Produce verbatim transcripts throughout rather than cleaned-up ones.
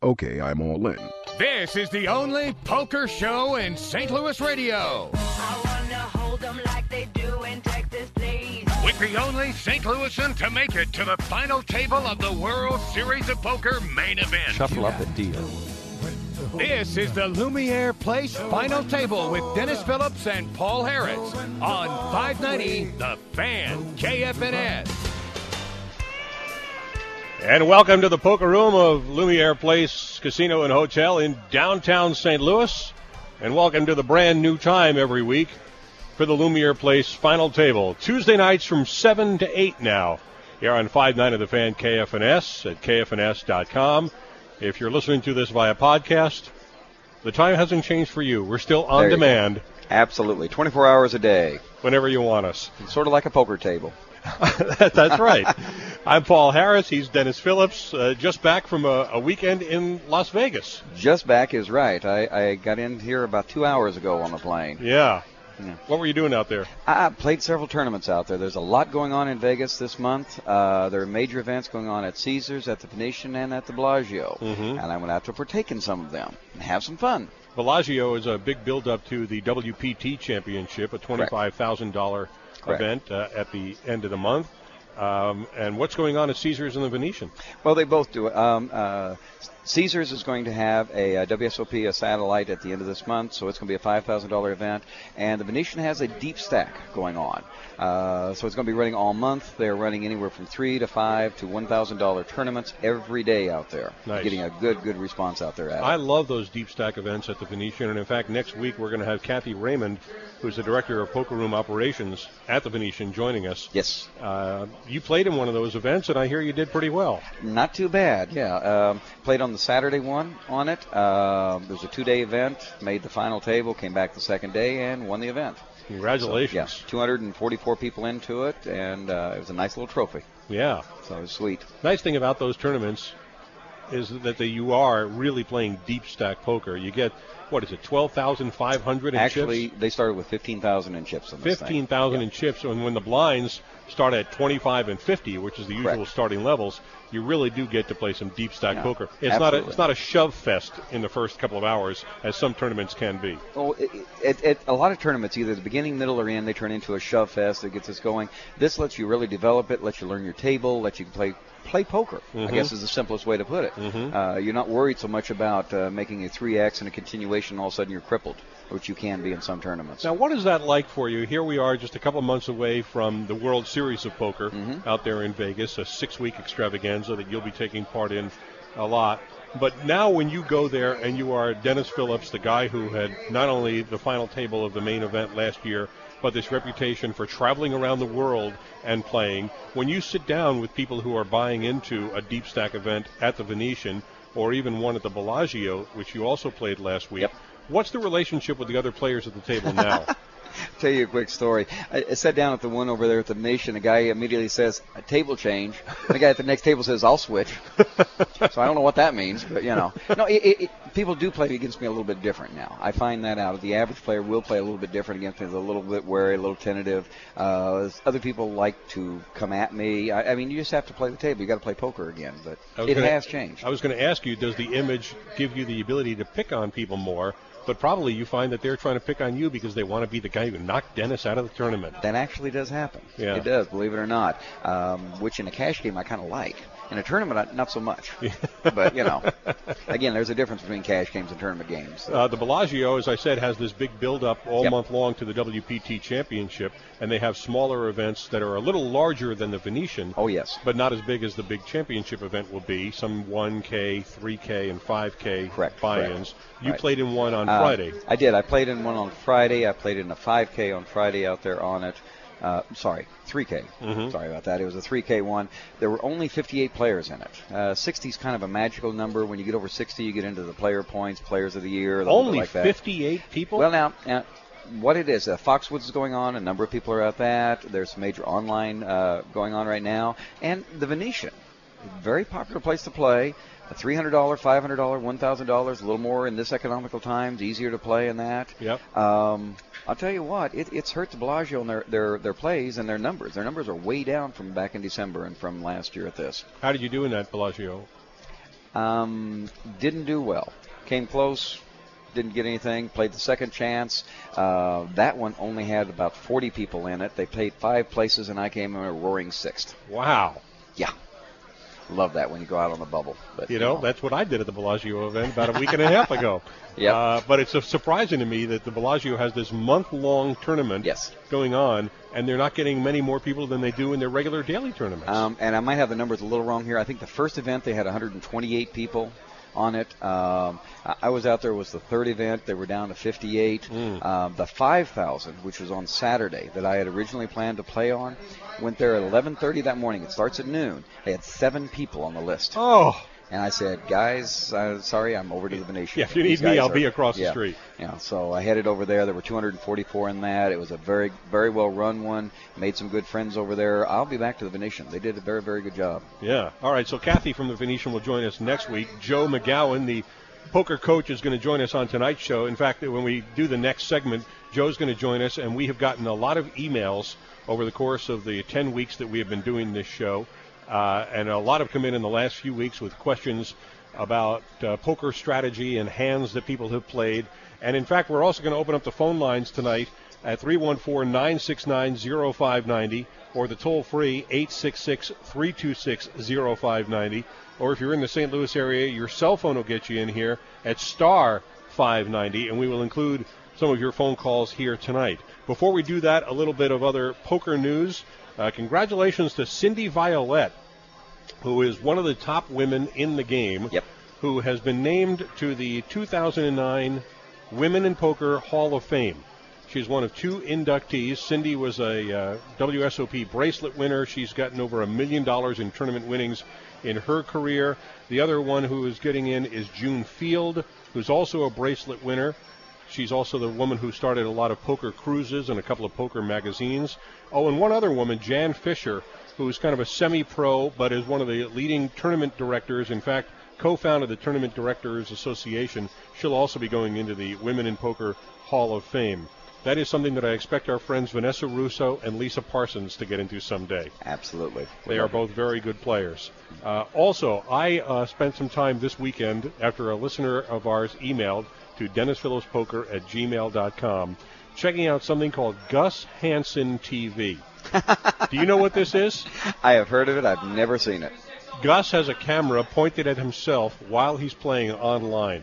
Okay, I'm all in. This is the only poker show in Saint Louis radio. I wanna hold them like they do in Texas, please. With the only Saint Louisan to make it to the final table of the World Series of Poker main event. Shuffle up a deal. This is the Lumiere Place Final Table with Dennis Phillips and Paul Harris on five ninety The Fan, K F N S. And welcome to the poker room of Lumiere Place Casino and Hotel in downtown Saint Louis. And welcome to the brand new time every week for the Lumiere Place Final Table. Tuesday nights from seven to eight now here on five ninety The Fan, K F N S at K F N S dot com. If you're listening to this via podcast, the time hasn't changed for you. We're still on demand. Go. Absolutely. twenty-four hours a day. Whenever you want us. It's sort of like a poker table. That's right. I'm Paul Harris. He's Dennis Phillips, uh, just back from a, a weekend in Las Vegas. Just back is right. I, I got in here about two hours ago on the plane. Yeah. yeah. What were you doing out there? I played several tournaments out there. There's a lot going on in Vegas this month. Uh, there are major events going on at Caesars, at the Venetian, and at the Bellagio. Mm-hmm. And I went out to partake in some of them and have some fun. Bellagio is a big build-up to the W P T Championship, a twenty-five thousand dollars event uh, at the end of the month. Um, and what's going on at Caesars and the Venetian? Well, they both do it. Um, uh, Caesars is going to have a, a W S O P, a satellite, at the end of this month, so it's going to be a five thousand dollars event. And the Venetian has a deep stack going on. Uh, so it's going to be running all month. They're running anywhere from three to five to one thousand dollars tournaments every day out there. Nice. Getting a good, good response out there at I it. love those deep stack events at the Venetian. And, in fact, next week we're going to have Kathy Raymond, who's the director of Poker Room Operations at the Venetian, joining us. Yes. Uh, you played in one of those events, and I hear you did pretty well. Not too bad, yeah. Um, played on the Saturday one on it. Uh, it was a two-day event, made the final table, came back the second day, and won the event. Congratulations. So, yeah, two hundred forty-four people into it, and uh, it was a nice little trophy. Yeah. So it was sweet. Nice thing about those tournaments is that the, you are really playing deep stack poker. You get, what is it, twelve thousand five hundred in Actually, chips? they started with fifteen thousand in chips on this fifteen thousand thing. in chips, and when the blinds start at twenty-five and fifty, which is the usual Correct. starting levels, you really do get to play some deep stack Yeah, poker. It's not a, absolutely. it's not a shove fest in the first couple of hours, as some tournaments can be. Well, it, it, it, a lot of tournaments, either the beginning, middle, or end, they turn into a shove fest that gets us going. This lets you really develop it, lets you learn your table, lets you play play poker, Mhm. I guess is the simplest way to put it. Mhm. Uh, you're not worried so much about uh, making a three X and a continuation, all of a sudden you're crippled, which you can be in some tournaments. Now, what is that like for you? Here we are just a couple of months away from the World Series of Poker Mhm. out there in Vegas, a six-week extravaganza that you'll be taking part in a lot. But now when you go there and you are Dennis Phillips, the guy who had not only the final table of the main event last year, but this reputation for traveling around the world and playing, when you sit down with people who are buying into a deep stack event at the Venetian or even one at the Bellagio, which you also played last week, Yep. what's the relationship with the other players at the table now? Tell you a quick story. I, I sat down at the one over there at the Nation. The guy immediately says, a table change. And the guy at the next table says, I'll switch. So I don't know what that means, but, you know. No, it, it, it, people do play against me a little bit different now. I find that out. The average player will play a little bit different against me. They're a little bit wary, a little tentative. Uh, other people like to come at me. I, I mean, you just have to play the table. You got to play poker again. But it gonna, has changed. I was going to ask you, does the image give you the ability to pick on people more? But probably you find that they're trying to pick on you because they want to be the guy who knocked Dennis out of the tournament. That actually does happen. Yeah. It does, believe it or not. Um, which in a cash game I kind of like. In a tournament, I- not so much. But, you know, again, there's a difference between cash games and tournament games. So. Uh, the Bellagio, as I said, has this big build-up all Yep. month long to the W P T Championship, and they have smaller events that are a little larger than the Venetian, Oh, yes. but not as big as the big championship event will be, some one K, three K, and five K Correct, buy-ins. correct. You Right. played in one on Uh, Friday. I did. I played in one on Friday. I played in a five K on Friday out there on it. Uh, sorry, three K. Mhm. Sorry about that. It was a three K one. There were only fifty-eight players in it. Uh, sixty is kind of a magical number. When you get over sixty, you get into the player points, players of the year, a little bit Only like that. fifty-eight people? Well, now, now, what it is, uh, Foxwoods is going on. A number of people are at that. There's some major online uh, going on right now. And the Venetian, very popular place to play. A three hundred dollars, five hundred dollars, one thousand dollars, a little more in this economical times, easier to play in that. Yep. Um, I'll tell you what, it, it's hurt the Bellagio in their, their, their plays and their numbers. Their numbers are way down from back in December and from last year at this. How did you do in that Bellagio? Um, didn't do well. Came close. Didn't get anything. Played the second chance. Uh, that one only had about forty people in it. They played five places, and I came in a roaring sixth. Wow. Yeah. Love that when you go out on the bubble. But You know, that's what I did at the Bellagio event about a week and a half ago. Yep. Uh, but it's uh, surprising to me that the Bellagio has this month-long tournament Yes. going on, and they're not getting many more people than they do in their regular daily tournaments. Um, and I might have the numbers a little wrong here. I think the first event they had one hundred twenty-eight people on it. Um, I I was out there. It was the third event. They were down to fifty-eight. Mm. Um, the five thousand, which was on Saturday, that I had originally planned to play on, went there at eleven thirty that morning. It starts at noon. They had seven people on the list. Oh. And I said, guys, uh, sorry, I'm over to the Venetian. Yeah, if you These need me, guys I'll are- be across the yeah. street. Yeah, so I headed over there. There were two hundred forty-four in that. It was a very, very well run one. Made some good friends over there. I'll be back to the Venetian. They did a very, very good job. Yeah. All right, so Kathy from the Venetian will join us next week. Joe McGowan, the poker coach, is going to join us on tonight's show. In fact, when we do the next segment, Joe's going to join us, and we have gotten a lot of emails over the course of the ten weeks that we have been doing this show, uh, and a lot have come in in the last few weeks with questions about uh, poker strategy and hands that people have played. And, in fact, we're also going to open up the phone lines tonight at three one four, nine six nine, zero five nine zero or the toll-free eight six six, three two six, zero five nine zero. Or if you're in the Saint Louis area, your cell phone will get you in here at star five ninety, and we will include some of your phone calls here tonight. Before we do that, a little bit of other poker news. Uh, congratulations to Cindy Violette, who is one of the top women in the game, Yep. who has been named to the two thousand nine Women in Poker Hall of Fame. She's one of two inductees. Cindy was a uh, W S O P bracelet winner. She's gotten over a million dollars in tournament winnings in her career. The other one who is getting in is June Field, who's also a bracelet winner. She's also the woman who started a lot of poker cruises and a couple of poker magazines. Oh, and one other woman, Jan Fisher, who's kind of a semi-pro but is one of the leading tournament directors. In fact, co-founded the Tournament Directors Association. She'll also be going into the Women in Poker Hall of Fame. That is something that I expect our friends Vanessa Russo and Lisa Parsons to get into someday. Absolutely. They are both very good players. Uh, also, I uh, spent some time this weekend after a listener of ours emailed to dennis phillips poker at gmail dot com checking out something called Gus Hansen T V. Do you know what this is? I have heard of it. I've never seen it. Gus has a camera pointed at himself while he's playing online.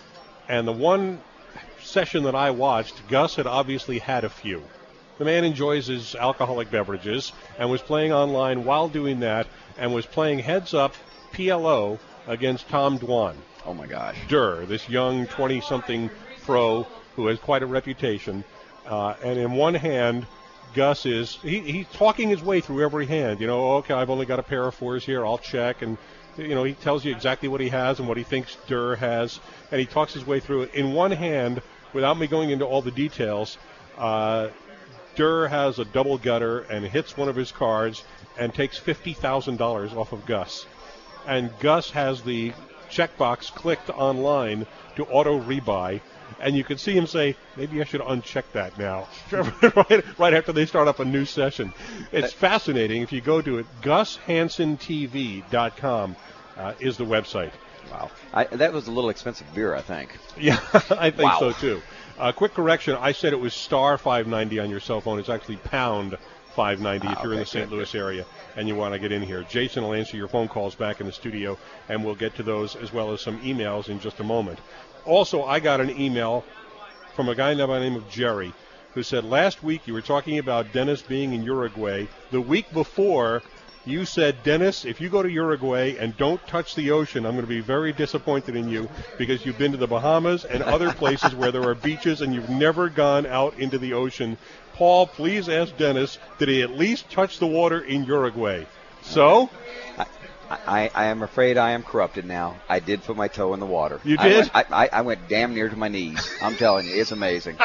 And the one session that I watched, Gus had obviously had a few. The man enjoys his alcoholic beverages and was playing online while doing that and was playing heads up P L O against Tom Dwan. Oh, my gosh. Durr, this young twenty-something pro who has quite a reputation. Uh, and in one hand, Gus is, he, he's talking his way through every hand. You know, okay, I've only got a pair of fours here, I'll check. And, you know, he tells you exactly what he has and what he thinks Durr has. And he talks his way through it. In one hand, without me going into all the details, uh, Durr has a double gutter and hits one of his cards and takes fifty thousand dollars off of Gus. And Gus has the checkbox clicked online to auto rebuy, and you can see him say, maybe I should uncheck that now, right, right after they start up a new session. It's fascinating. If you go to it, gus hansen t v dot com uh, is the website. Wow. I, that was a little expensive beer, I think. Yeah, I think Wow. so, too. Uh, quick correction, I said it was star five ninety on your cell phone. It's actually pound five ninety Ah, if you're in okay, the Saint good, Louis area and you want to get in here. Jason will answer your phone calls back in the studio, and we'll get to those as well as some emails in just a moment. Also, I got an email from a guy by the name of Jerry who said, last week you were talking about Dennis being in Uruguay. The week before, you said, Dennis, if you go to Uruguay and don't touch the ocean, I'm going to be very disappointed in you because you've been to the Bahamas and other places where there are beaches and you've never gone out into the ocean. Paul, please ask Dennis, did he at least touch the water in Uruguay? So? I, I, I am afraid I am corrupted now. I did put my toe in the water. You I did? went, I, I, I went damn near to my knees. I'm telling you, it's amazing.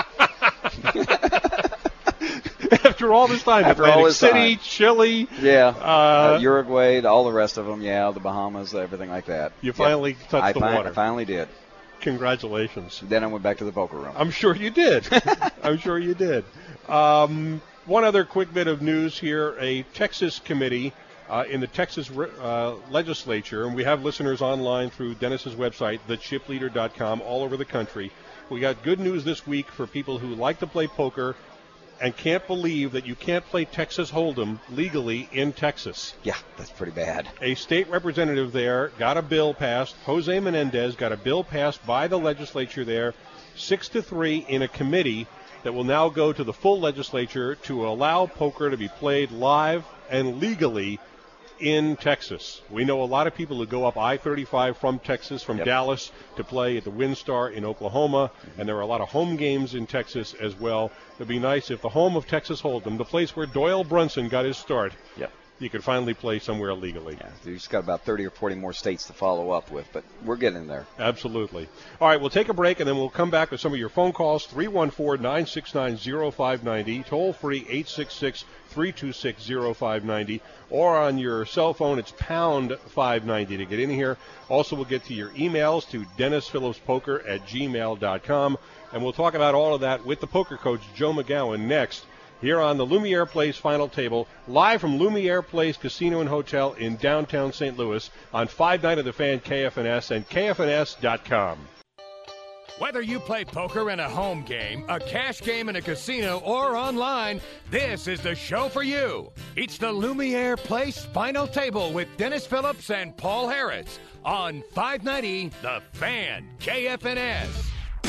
After all this time, After Atlantic all this City, time. Chile, Yeah. Uh, Uh, Uruguay, all the rest of them, yeah, the Bahamas, everything like that. you Yep. finally touched I the fi- water. I finally did. Congratulations. Then I went back to the poker room. I'm sure you did. I'm sure you did. Um, one other quick bit of news here. A Texas committee uh, in the Texas uh, legislature, and we have listeners online through Dennis's website, the chip leader dot com, all over the country. We got good news this week for people who like to play poker and can't believe that you can't play Texas Hold'em legally in Texas. Yeah, that's pretty bad. A state representative there got a bill passed. Jose Menendez got a bill passed by the legislature there, six to three in a committee that will now go to the full legislature to allow poker to be played live and legally in Texas. We know a lot of people who go up I thirty-five from Texas, from yep. Dallas, to play at the WinStar in Oklahoma, mm-hmm. and there are a lot of home games in Texas as well. It would be nice if the home of Texas Hold'em, the place where Doyle Brunson got his start, yep. you could finally play somewhere legally. Yeah, you've just got about thirty or forty more states to follow up with, but we're getting there. Absolutely. All right, we'll take a break, and then we'll come back with some of your phone calls, three one four, nine six nine, zero five nine zero, toll-free eight six six, three two six, zero five nine zero, or on your cell phone, it's pound five ninety to get in here. Also, we'll get to your emails to dennis phillips poker at gmail dot com, and we'll talk about all of that with the poker coach, Joe McGowan, next here on the Lumiere Place Final Table, live from Lumiere Place Casino and Hotel in downtown Saint Louis on five ninety The Fan, K F N S, and K F N S dot com. Whether you play poker in a home game, a cash game in a casino, or online, this is the show for you. It's the Lumiere Place Final Table with Dennis Phillips and Paul Harris on five ninety The Fan, K F N S.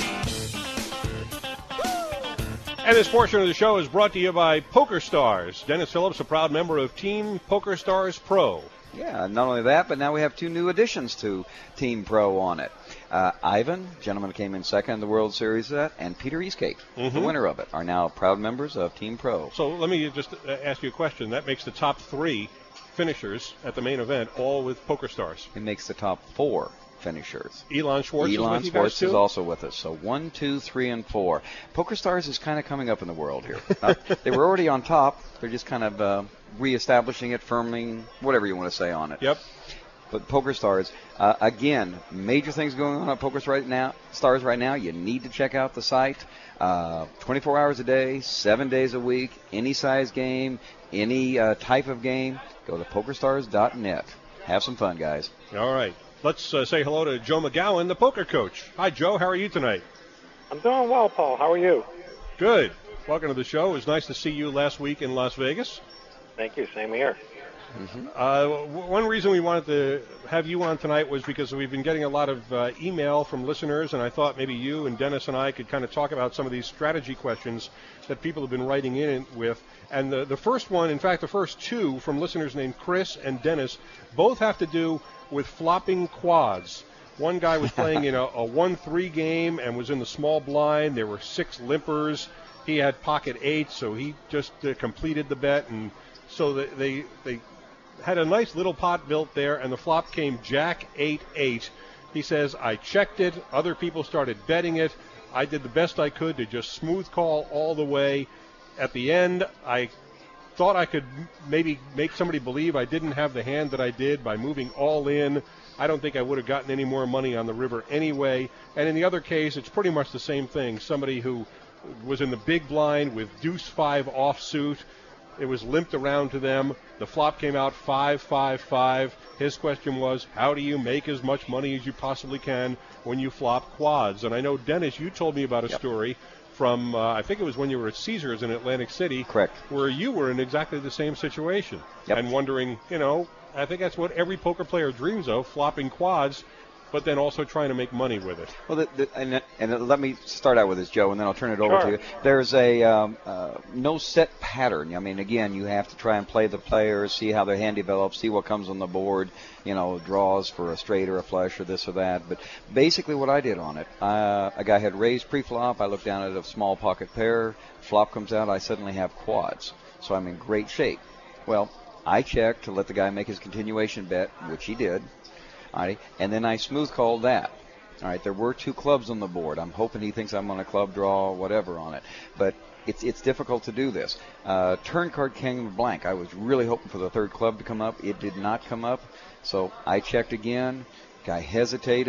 And this portion of the show is brought to you by PokerStars. Dennis Phillips, a proud member of Team PokerStars Pro. Yeah, not only that, but now we have two new additions to Team Pro on it. Uh, Ivan, gentleman who came in second in the World Series of that, and Peter Eastgate, mm-hmm. the winner of it, are now proud members of Team Pro. So let me just ask you a question. That makes the top three finishers at the main event all with PokerStars. It makes the top four finishers. Elon Schwartz Elon is with you Schwartz guys too? is also with us. So one, two, three, and four. PokerStars is kind of coming up in the world here. Uh, they were already on top. They're just kind of uh, reestablishing it, firming, whatever you want to say on it. Yep. But PokerStars, uh, again, major things going on at PokerStars right now. Stars right now. You need to check out the site. Uh, twenty-four hours a day, seven days a week, any size game, any uh, type of game. Go to PokerStars dot net. Have some fun, guys. All right. Let's uh, say hello to Joe McGowan, the poker coach. Hi, Joe. How are you tonight? I'm doing well, Paul. How are you? Good. Welcome to the show. It was nice to see you last week in Las Vegas. Thank you. Same here. Mm-hmm. Uh, w- one reason we wanted to have you on tonight was because we've been getting a lot of uh, email from listeners, and I thought maybe you and Dennis and I could kind of talk about some of these strategy questions that people have been writing in with. And the, the first one, in fact, the first two from listeners named Chris and Dennis, both have to do with flopping quads. One guy was playing in a, a one three game and was in the small blind. There were six limpers. He had pocket eight, so he just uh, completed the bet. And so they, they they had a nice little pot built there, and the flop came Jack eight eight. He says, I checked it. Other people started betting it. I did the best I could to just smooth call all the way. At the end, I thought I could maybe make somebody believe I didn't have the hand that I did by moving all in. I don't think I would have gotten any more money on the river anyway. And in the other case, it's pretty much the same thing. Somebody who was in the big blind with deuce five offsuit. It was limped around to them. The flop came out five five five. His question was, how do you make as much money as you possibly can when you flop quads? And I know, Dennis, you told me about a yep. story from, uh, I think it was when you were at Caesars in Atlantic City. Correct. Where you were in exactly the same situation. Yep. And wondering, you know, I think that's what every poker player dreams of, flopping quads, but then also trying to make money with it. Well, the, the, and, and let me start out with this, Joe, and then I'll turn it over sure. to you. There's a um, uh, no set pattern. I mean, again, you have to try and play the players, see how their hand develops, see what comes on the board, you know, draws for a straight or a flush or this or that. But basically what I did on it, uh, a guy had raised pre-flop. I looked down at a small pocket pair. Flop comes out. I suddenly have quads. So I'm in great shape. Well, I checked to let the guy make his continuation bet, which he did. All right, and then I smooth called that. All right, there were two clubs on the board. I'm hoping he thinks I'm on a club draw, whatever on it. But it's it's difficult to do this. Uh, turn card came blank. I was really hoping for the third club to come up. It did not come up. So I checked again. Guy hesitated.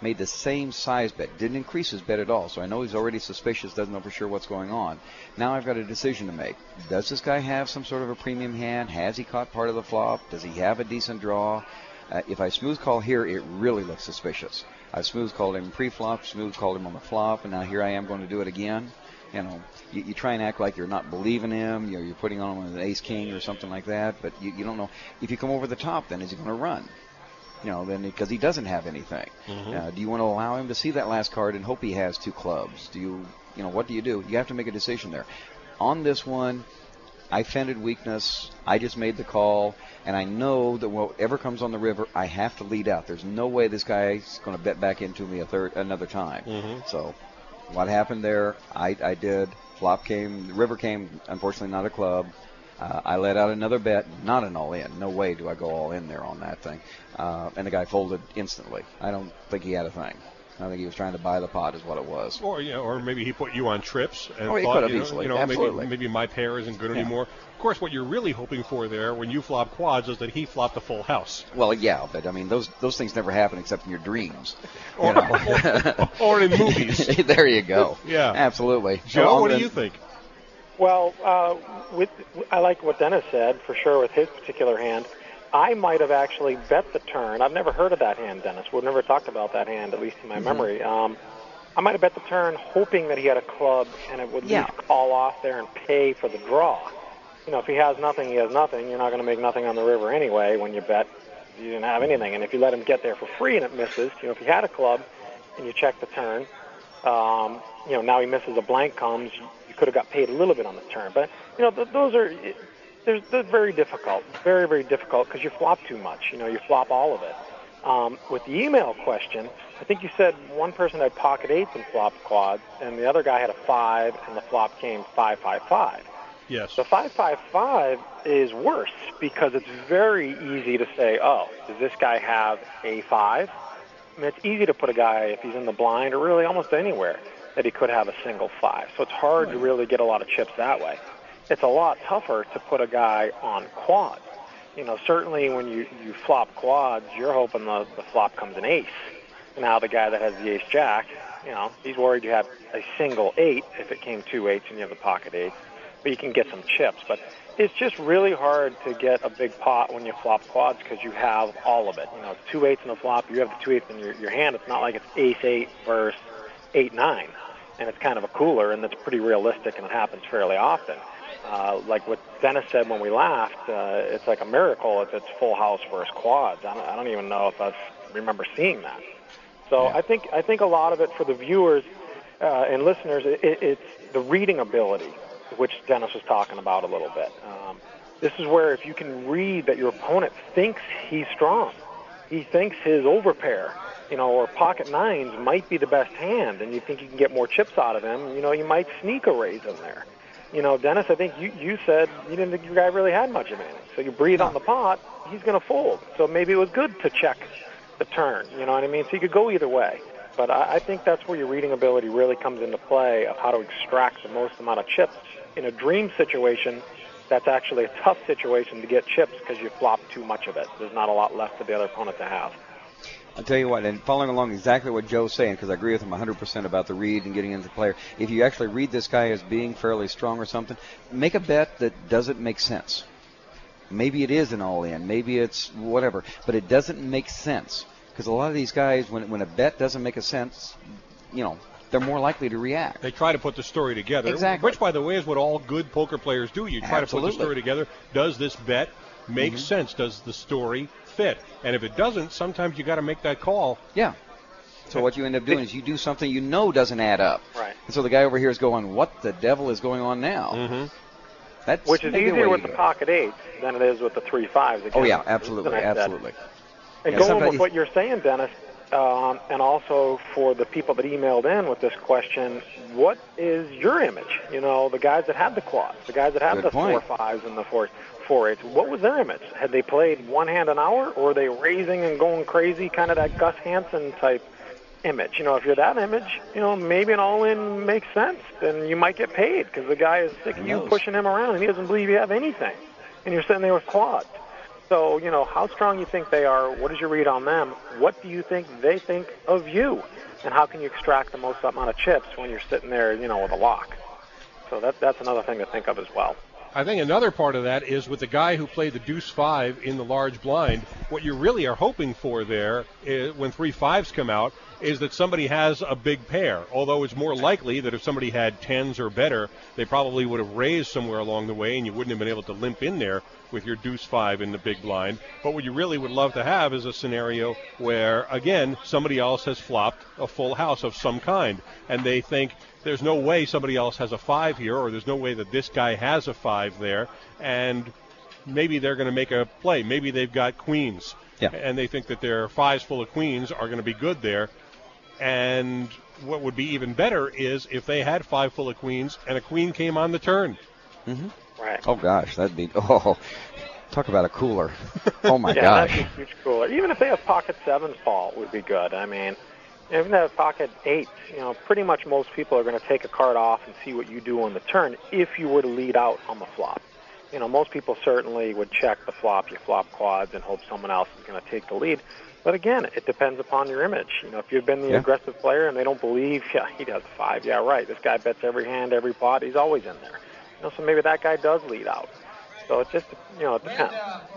made the same size bet, didn't increase his bet at all. So I know he's already suspicious, doesn't know for sure what's going on. Now I've got a decision to make. Does this guy have some sort of a premium hand? Has he caught part of the flop? Does he have a decent draw? Uh, if I smooth call here, it really looks suspicious. I smooth called him pre-flop, smooth called him on the flop, and now here I am going to do it again. You know, you, you try and act like you're not believing him. You know, you're putting on him an ace-king or something like that, but you, you don't know. If you come over the top, then is he going to run? You know, then because he doesn't have anything. Mm-hmm. Uh, do you want to allow him to see that last card and hope he has two clubs? Do you, you know, what do you do? You have to make a decision there. On this one, I fended weakness. I just made the call, and I know that whatever comes on the river, I have to lead out. There's no way this guy's going to bet back into me a third, another time. Mm-hmm. So what happened there, I, I did. Flop came, the river came, unfortunately not a club. Uh, I let out another bet, not an all-in. No way do I go all-in there on that thing. Uh, and the guy folded instantly. I don't think he had a thing. I think he was trying to buy the pot is what it was. Or you know, or maybe he put you on trips. And oh, he thought, could have you know, easily. You know, Absolutely. Maybe, maybe my pair isn't good yeah. anymore. Of course, what you're really hoping for there when you flop quads is that he flopped a full house. Well, yeah, but I mean, those those things never happen except in your dreams. Or, you know? or, or in movies. There you go. Yeah. Absolutely. Joe, so what do then, you think? Well, uh, with I like what Dennis said, for sure, with his particular hand. I might have actually bet the turn. I've never heard of that hand, Dennis. We've never talked about that hand, at least in my mm-hmm. memory. Um, I might have bet the turn hoping that he had a club and it would yeah. at least call off there and pay for the draw. You know, if he has nothing, he has nothing. You're not going to make nothing on the river anyway when you bet you didn't have anything. And if you let him get there for free and it misses, you know, if he had a club and you check the turn, um, you know, now he misses, a blank comes, you could have got paid a little bit on the turn. But, you know, th- those are... It, They're, they're very difficult, very, very difficult because you flop too much. You know, you flop all of it. Um, with the email question, I think you said one person had pocket eights and flopped quads, and the other guy had a five, and the flop came five, five, five. Yes. The five, five, five is worse because it's very easy to say, oh, does this guy have a five? I mean, it's easy to put a guy, if he's in the blind or really almost anywhere, that he could have a single five. So it's hard right. to really get a lot of chips that way. It's a lot tougher to put a guy on quads. You know, certainly when you, you flop quads, you're hoping the, the flop comes an ace. Now the guy that has the ace-jack, you know, he's worried you have a single eight if it came two eights and you have the pocket eight. But you can get some chips. But it's just really hard to get a big pot when you flop quads because you have all of it. You know, it's two eights in the flop. You have the two eights in your, your hand. It's not like it's ace-eight versus eight-nine. And it's kind of a cooler, and that's pretty realistic, and it happens fairly often. Uh, like what Dennis said when we laughed, uh, it's like a miracle if it's full house versus quads. I don't, I don't even know if I remember seeing that. So yeah. I think I think a lot of it for the viewers uh, and listeners, it, it's the reading ability, which Dennis was talking about a little bit. Um, this is where if you can read that your opponent thinks he's strong, he thinks his overpair, you know, or pocket nines might be the best hand, and you think you can get more chips out of him, you know, you might sneak a raise in there. You know, Dennis, I think you, you said you didn't think your guy really had much of anything. So you breathe on the pot, he's going to fold. So maybe it was good to check the turn, you know what I mean? So you could go either way. But I, I think that's where your reading ability really comes into play of how to extract the most amount of chips. In a dream situation, that's actually a tough situation to get chips because you flop too much of it. There's not a lot left for the other opponent to have. I'll tell you what, and following along exactly what Joe's saying, because I agree with him one hundred percent about the read and getting into the player, if you actually read this guy as being fairly strong or something, make a bet that doesn't make sense. Maybe it is an all-in, maybe it's whatever, but it doesn't make sense. Because a lot of these guys, when when a bet doesn't make a sense, you know, they're more likely to react. They try to put the story together, exactly. which, by the way, is what all good poker players do. You try Absolutely. to put the story together. Does this bet make mm-hmm. sense? Does the story fit? And if it doesn't, sometimes you got to make that call. Yeah. So what you end up doing is you do something you know doesn't add up. Right. And so the guy over here is going, what the devil is going on now? Mm-hmm. That's Which is easier with the go. pocket eights than it is with the three fives. Again. Oh, yeah, absolutely, absolutely. And yeah, going with what you're saying, Dennis, um, and also for the people that emailed in with this question, what is your image? You know, the guys that had the quads, the guys that had Good the point. four fives and the four, four eights, what was their image? Had they played one hand an hour, or were they raising and going crazy, kind of that Gus Hansen type image? You know, if you're that image, you know, maybe an all-in makes sense. Then you might get paid because the guy is sick of you pushing him around and he doesn't believe you have anything. And you're sitting there with quads. So, you know, how strong you think they are, what is your read on them, what do you think they think of you, and how can you extract the most amount of chips when you're sitting there, you know, with a lock. So that, that's another thing to think of as well. I think another part of that is with the guy who played the deuce five in the large blind, what you really are hoping for there is, when three fives come out, is that somebody has a big pair, although it's more likely that if somebody had tens or better, they probably would have raised somewhere along the way and you wouldn't have been able to limp in there with your deuce five in the big blind. But what you really would love to have is a scenario where, again, somebody else has flopped a full house of some kind, and they think there's no way somebody else has a five here, or there's no way that this guy has a five there, and maybe they're going to make a play. Maybe they've got queens, yeah. and they think that their fives full of queens are going to be good there. And what would be even better is if they had five full of queens and a queen came on the turn. Mm-hmm. Right. Oh, gosh, that'd be, oh, talk about a cooler. Oh, my yeah, gosh. That'd be a huge cooler. Even if they have pocket sevens fall would be good. I mean, even if they have pocket eights, you know, pretty much most people are going to take a card off and see what you do on the turn if you were to lead out on the flop. You know, most people certainly would check the flop, you flop quads, and hope someone else is going to take the lead. But again, it depends upon your image. You know, if you've been the yeah. aggressive player and they don't believe, yeah, he does five, yeah, right. This guy bets every hand, every pot. He's always in there. You know, so maybe that guy does lead out. So it just, you know, it depends.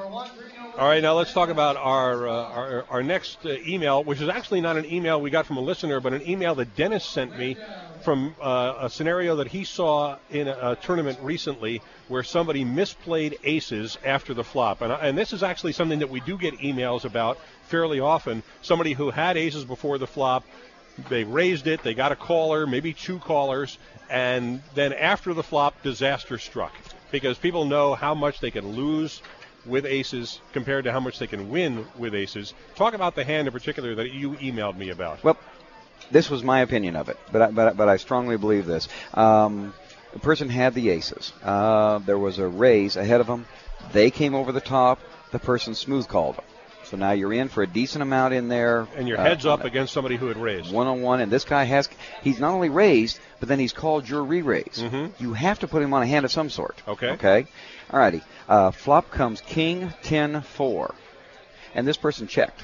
All right, now let's talk about our uh, our, our next uh, email, which is actually not an email we got from a listener, but an email that Dennis sent me from uh, a scenario that he saw in a, a tournament recently where somebody misplayed aces after the flop. And, and this is actually something that we do get emails about fairly often. Somebody who had aces before the flop, they raised it, they got a caller, maybe two callers, and then after the flop, disaster struck. Because people know how much they can lose with aces compared to how much they can win with aces. Talk about the hand in particular that you emailed me about. Well, this was my opinion of it, but I, but, but I strongly believe this. Um, the person had the aces. Uh, there was a raise ahead of them. They came over the top. The person smooth called them. So now you're in for a decent amount in there. And your uh, head's up against somebody who had raised. One-on-one, and this guy has, he's not only raised, but then he's called your re-raise. Mm-hmm. You have to put him on a hand of some sort. Okay. Okay? All righty. Uh, flop comes king, ten, four. And this person checked.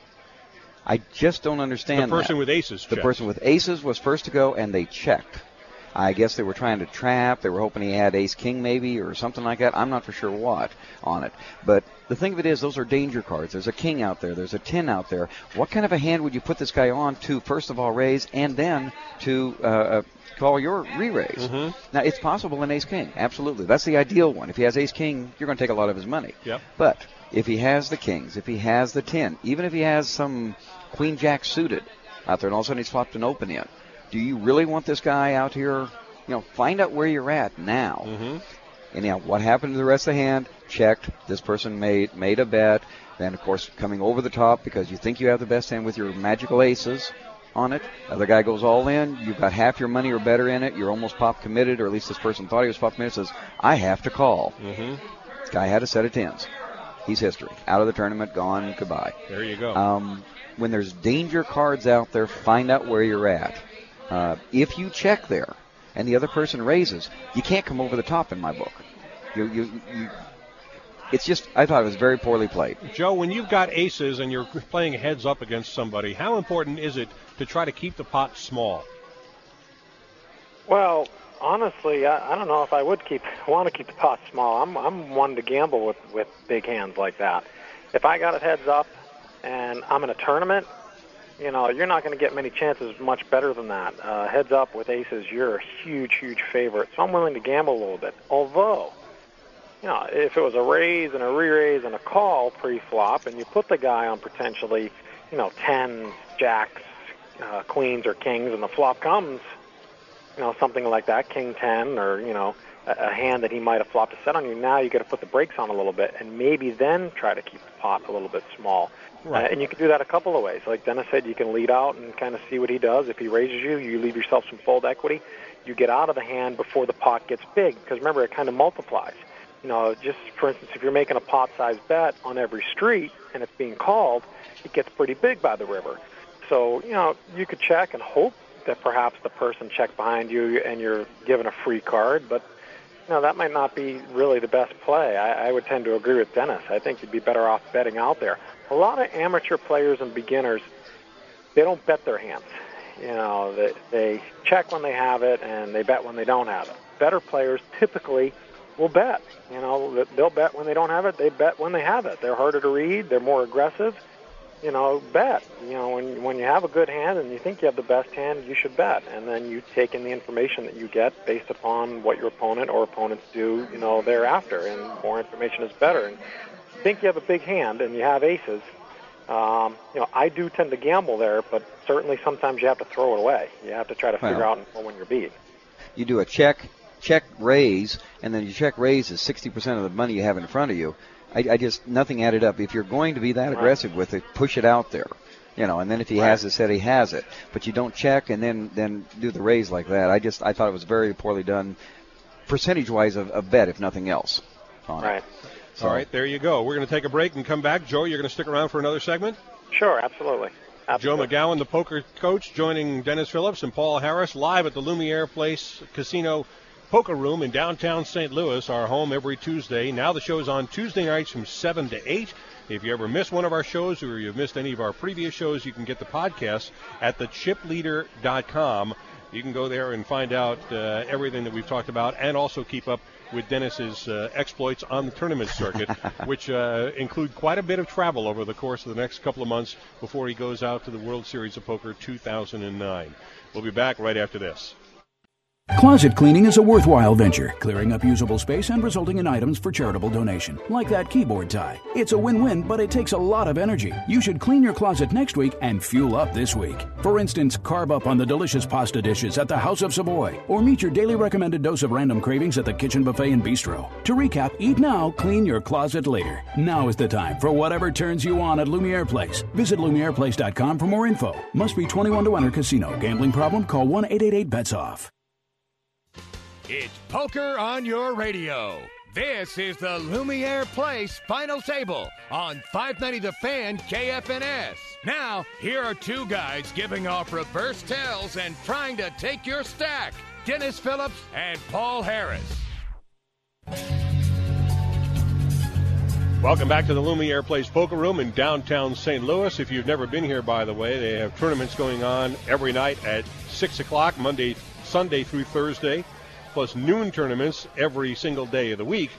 I just don't understand The person that. with aces The checked. person with aces was first to go, and they checked. I guess they were trying to trap. They were hoping he had ace-king maybe or something like that. I'm not for sure what on it. But the thing of it is, those are danger cards. There's a king out there. There's a ten out there. What kind of a hand would you put this guy on to, first of all, raise, and then to uh, call your re-raise? Mm-hmm. Now, it's possible in ace-king. Absolutely. That's the ideal one. If he has ace-king, you're going to take a lot of his money. Yep. But if he has the kings, if he has the ten, even if he has some queen-jack suited out there, and all of a sudden he's flopped an open in, do you really want this guy out here? You know, find out where you're at now. Mm-hmm. And, you know, what happened to the rest of the hand? Checked. This person made made a bet. Then, of course, coming over the top because you think you have the best hand with your magical aces on it. Other guy goes all in. You've got half your money or better in it. You're almost pop committed, or at least this person thought he was pop committed. Says, I have to call. Mm-hmm. This guy had a set of tens. He's history. Out of the tournament, gone, goodbye. There you go. Um, when there's danger cards out there, find out where you're at. Uh, if you check there and the other person raises, you can't come over the top in my book. You, you, you, it's just, I thought it was very poorly played. Joe, when you've got aces and you're playing heads up against somebody, how important is it to try to keep the pot small? Well, honestly, I, I don't know if I would keep want to keep the pot small. I'm I'm one to gamble with, with big hands like that. If I got it heads up and I'm in a tournament, you know, you're not going to get many chances much better than that. Uh, heads up with aces, you're a huge, huge favorite. So I'm willing to gamble a little bit. Although, you know, if it was a raise and a re-raise and a call pre-flop, and you put the guy on potentially, you know, tens, jacks, uh, queens, or kings, and the flop comes, you know, something like that, king ten, or, you know, a, a hand that he might have flopped a set on you, now you got to put the brakes on a little bit and maybe then try to keep the pot a little bit small. Right. Uh, and you can do that a couple of ways. Like Dennis said, you can lead out and kind of see what he does. If he raises you, you leave yourself some fold equity. You get out of the hand before the pot gets big, because remember, it kind of multiplies. You know, just for instance, if you're making a pot-sized bet on every street and it's being called, it gets pretty big by the river. So, you know, you could check and hope that perhaps the person checked behind you and you're given a free card. But, No, that might not be really the best play. I, I would tend to agree with Dennis. I think you'd be better off betting out there. A lot of amateur players and beginners, they don't bet their hands. You know, they, they check when they have it, and they bet when they don't have it. Better players typically will bet. You know, they'll bet when they don't have it. They bet when they have it. They're harder to read. They're more aggressive. You know, bet. You know, when when you have a good hand and you think you have the best hand, you should bet. And then you take in the information that you get based upon what your opponent or opponents do, you know, thereafter. And more information is better. And if you think you have a big hand and you have aces, um, you know, I do tend to gamble there, but certainly sometimes you have to throw it away. You have to try to figure well, out when you're beat. You do a check, check, raise, and then you check raise is sixty percent of the money you have in front of you. I, I just, nothing added up. If you're going to be that aggressive with it, push it out there. You know, and then if he right. has it, said he has it. But you don't check and then, then do the raise like that. I just, I thought it was very poorly done, percentage-wise of, of bet, if nothing else. On right. It. So, all right, there you go. We're going to take a break and come back. Joe, you're going to stick around for another segment? Sure, absolutely. absolutely. Joe McGowan, the poker coach, joining Dennis Phillips and Paul Harris live at the Lumiere Place Casino Poker Room in downtown Saint Louis, our home every Tuesday. Now the show's on Tuesday nights from seven to eight. If you ever miss one of our shows or you've missed any of our previous shows, you can get the podcast at the chip leader dot com. You can go there and find out uh, everything that we've talked about and also keep up with Dennis's uh, exploits on the tournament circuit, which uh, include quite a bit of travel over the course of the next couple of months before he goes out to the World Series of Poker two thousand nine. We'll be back right after this. Closet cleaning is a worthwhile venture, clearing up usable space and resulting in items for charitable donation, like that keyboard tie. It's a win-win, but it takes a lot of energy. You should clean your closet next week and fuel up this week. For instance, carb up on the delicious pasta dishes at the House of Savoy, or meet your daily recommended dose of random cravings at the Kitchen Buffet and Bistro. To recap, eat now, clean your closet later. Now is the time for whatever turns you on at Lumiere Place. Visit lumiere place dot com for more info. Must be twenty-one to enter. Casino. Gambling problem? Call one eight eight eight bets off. It's Poker on your radio. This is the Lumiere Place Final Table on five ninety The Fan K F N S. Now, here are two guys giving off reverse tells and trying to take your stack. Dennis Phillips and Paul Harris. Welcome back to the Lumiere Place Poker Room in downtown Saint Louis. If you've never been here, by the way, they have tournaments going on every night at six o'clock, Monday, Sunday through Thursday, plus noon tournaments every single day of the week.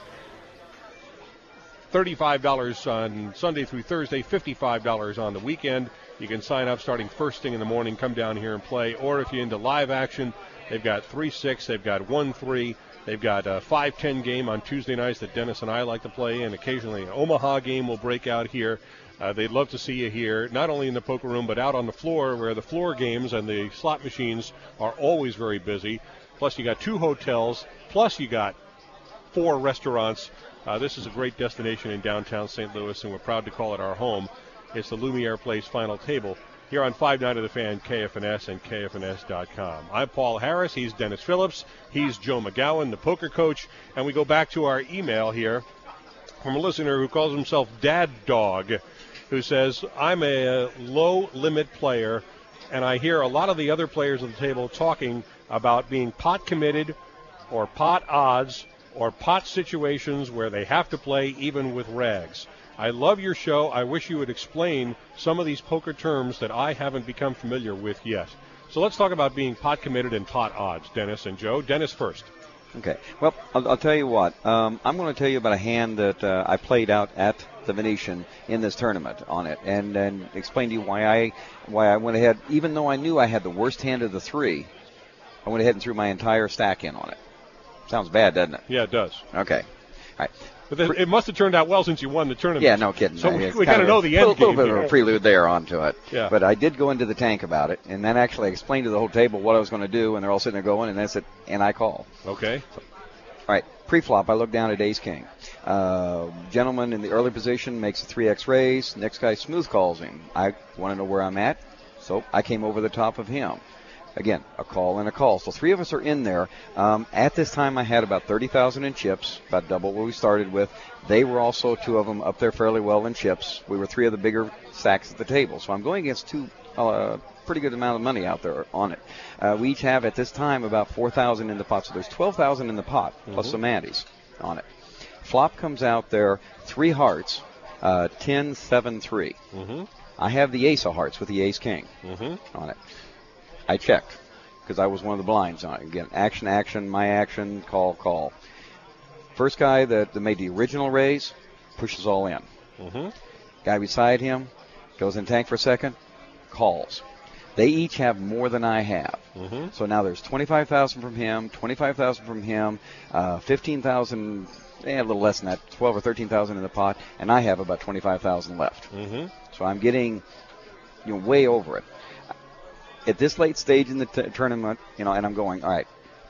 thirty-five dollars on Sunday through Thursday, fifty-five dollars on the weekend. You can sign up starting first thing in the morning, come down here and play. Or if you're into live action, they've got three six, they've got one three. They've got a five ten game on Tuesday nights that Dennis and I like to play, and occasionally an Omaha game will break out here. Uh, they'd love to see you here, not only in the poker room, but out on the floor where the floor games and the slot machines are always very busy. Plus, you got two hotels, plus you got four restaurants. Uh, this is a great destination in downtown Saint Louis, and we're proud to call it our home. It's the Lumiere Place Final Table here on five ninety The Fan, K F N S, and K F N S dot com. I'm Paul Harris. He's Dennis Phillips. He's Joe McGowan, the poker coach. And we go back to our email here from a listener who calls himself Dad Dog, who says, I'm a low-limit player, and I hear a lot of the other players at the table talking about being pot committed or pot odds or pot situations where they have to play even with rags. I love your show. I wish you would explain some of these poker terms that I haven't become familiar with yet. So let's talk about being pot committed and pot odds, Dennis and Joe. Dennis first. Okay. Well, I'll, I'll tell you what. Um, I'm going to tell you about a hand that uh, I played out at the Venetian in this tournament on it, and and explain to you why I why I went ahead, even though I knew I had the worst hand of the three. I went ahead and threw my entire stack in on it. Sounds bad, doesn't it? Yeah, it does. Okay. All right. But th- it must have turned out well since you won the tournament. Yeah, no kidding. So we, It's we kind of know the end A little, game little bit here. of a prelude there onto it. Yeah. But I did go into the tank about it, and then actually I explained to the whole table what I was going to do, and they're all sitting there going, and that's it, and I call. Okay. So, all right. Pre-flop, I look down at ace-king. Uh, gentleman in the early position makes a three X raise. Next guy smooth calls him. I want to know where I'm at, so I came over the top of him. Again, a call and a call. So three of us are in there. Um, at this time, I had about thirty thousand in chips, about double what we started with. They were also, two of them, up there fairly well in chips. We were three of the bigger stacks at the table. So I'm going against two uh, pretty good amount of money out there on it. Uh, we each have at this time about four thousand in the pot, so there's twelve thousand in the pot plus Mhm. some antes on it. Flop comes out there, three hearts, uh, ten, seven, three. Mm-hmm. I have the ace of hearts with the ace king Mm-hmm. on it. I checked because I was one of the blinds on it. Again, action, action, my action, call, call. First guy that, that made the original raise pushes all in. Mm-hmm. Guy beside him goes in tank for a second, calls. They each have more than I have. Mm-hmm. So now there's twenty-five thousand from him, twenty-five thousand from him, uh, fifteen thousand, eh, a little less than that, twelve or thirteen thousand in the pot, and I have about twenty-five thousand left. Mm-hmm. So I'm getting, you know, way over it. At this late stage in the t- tournament, you know, and I'm going, all right,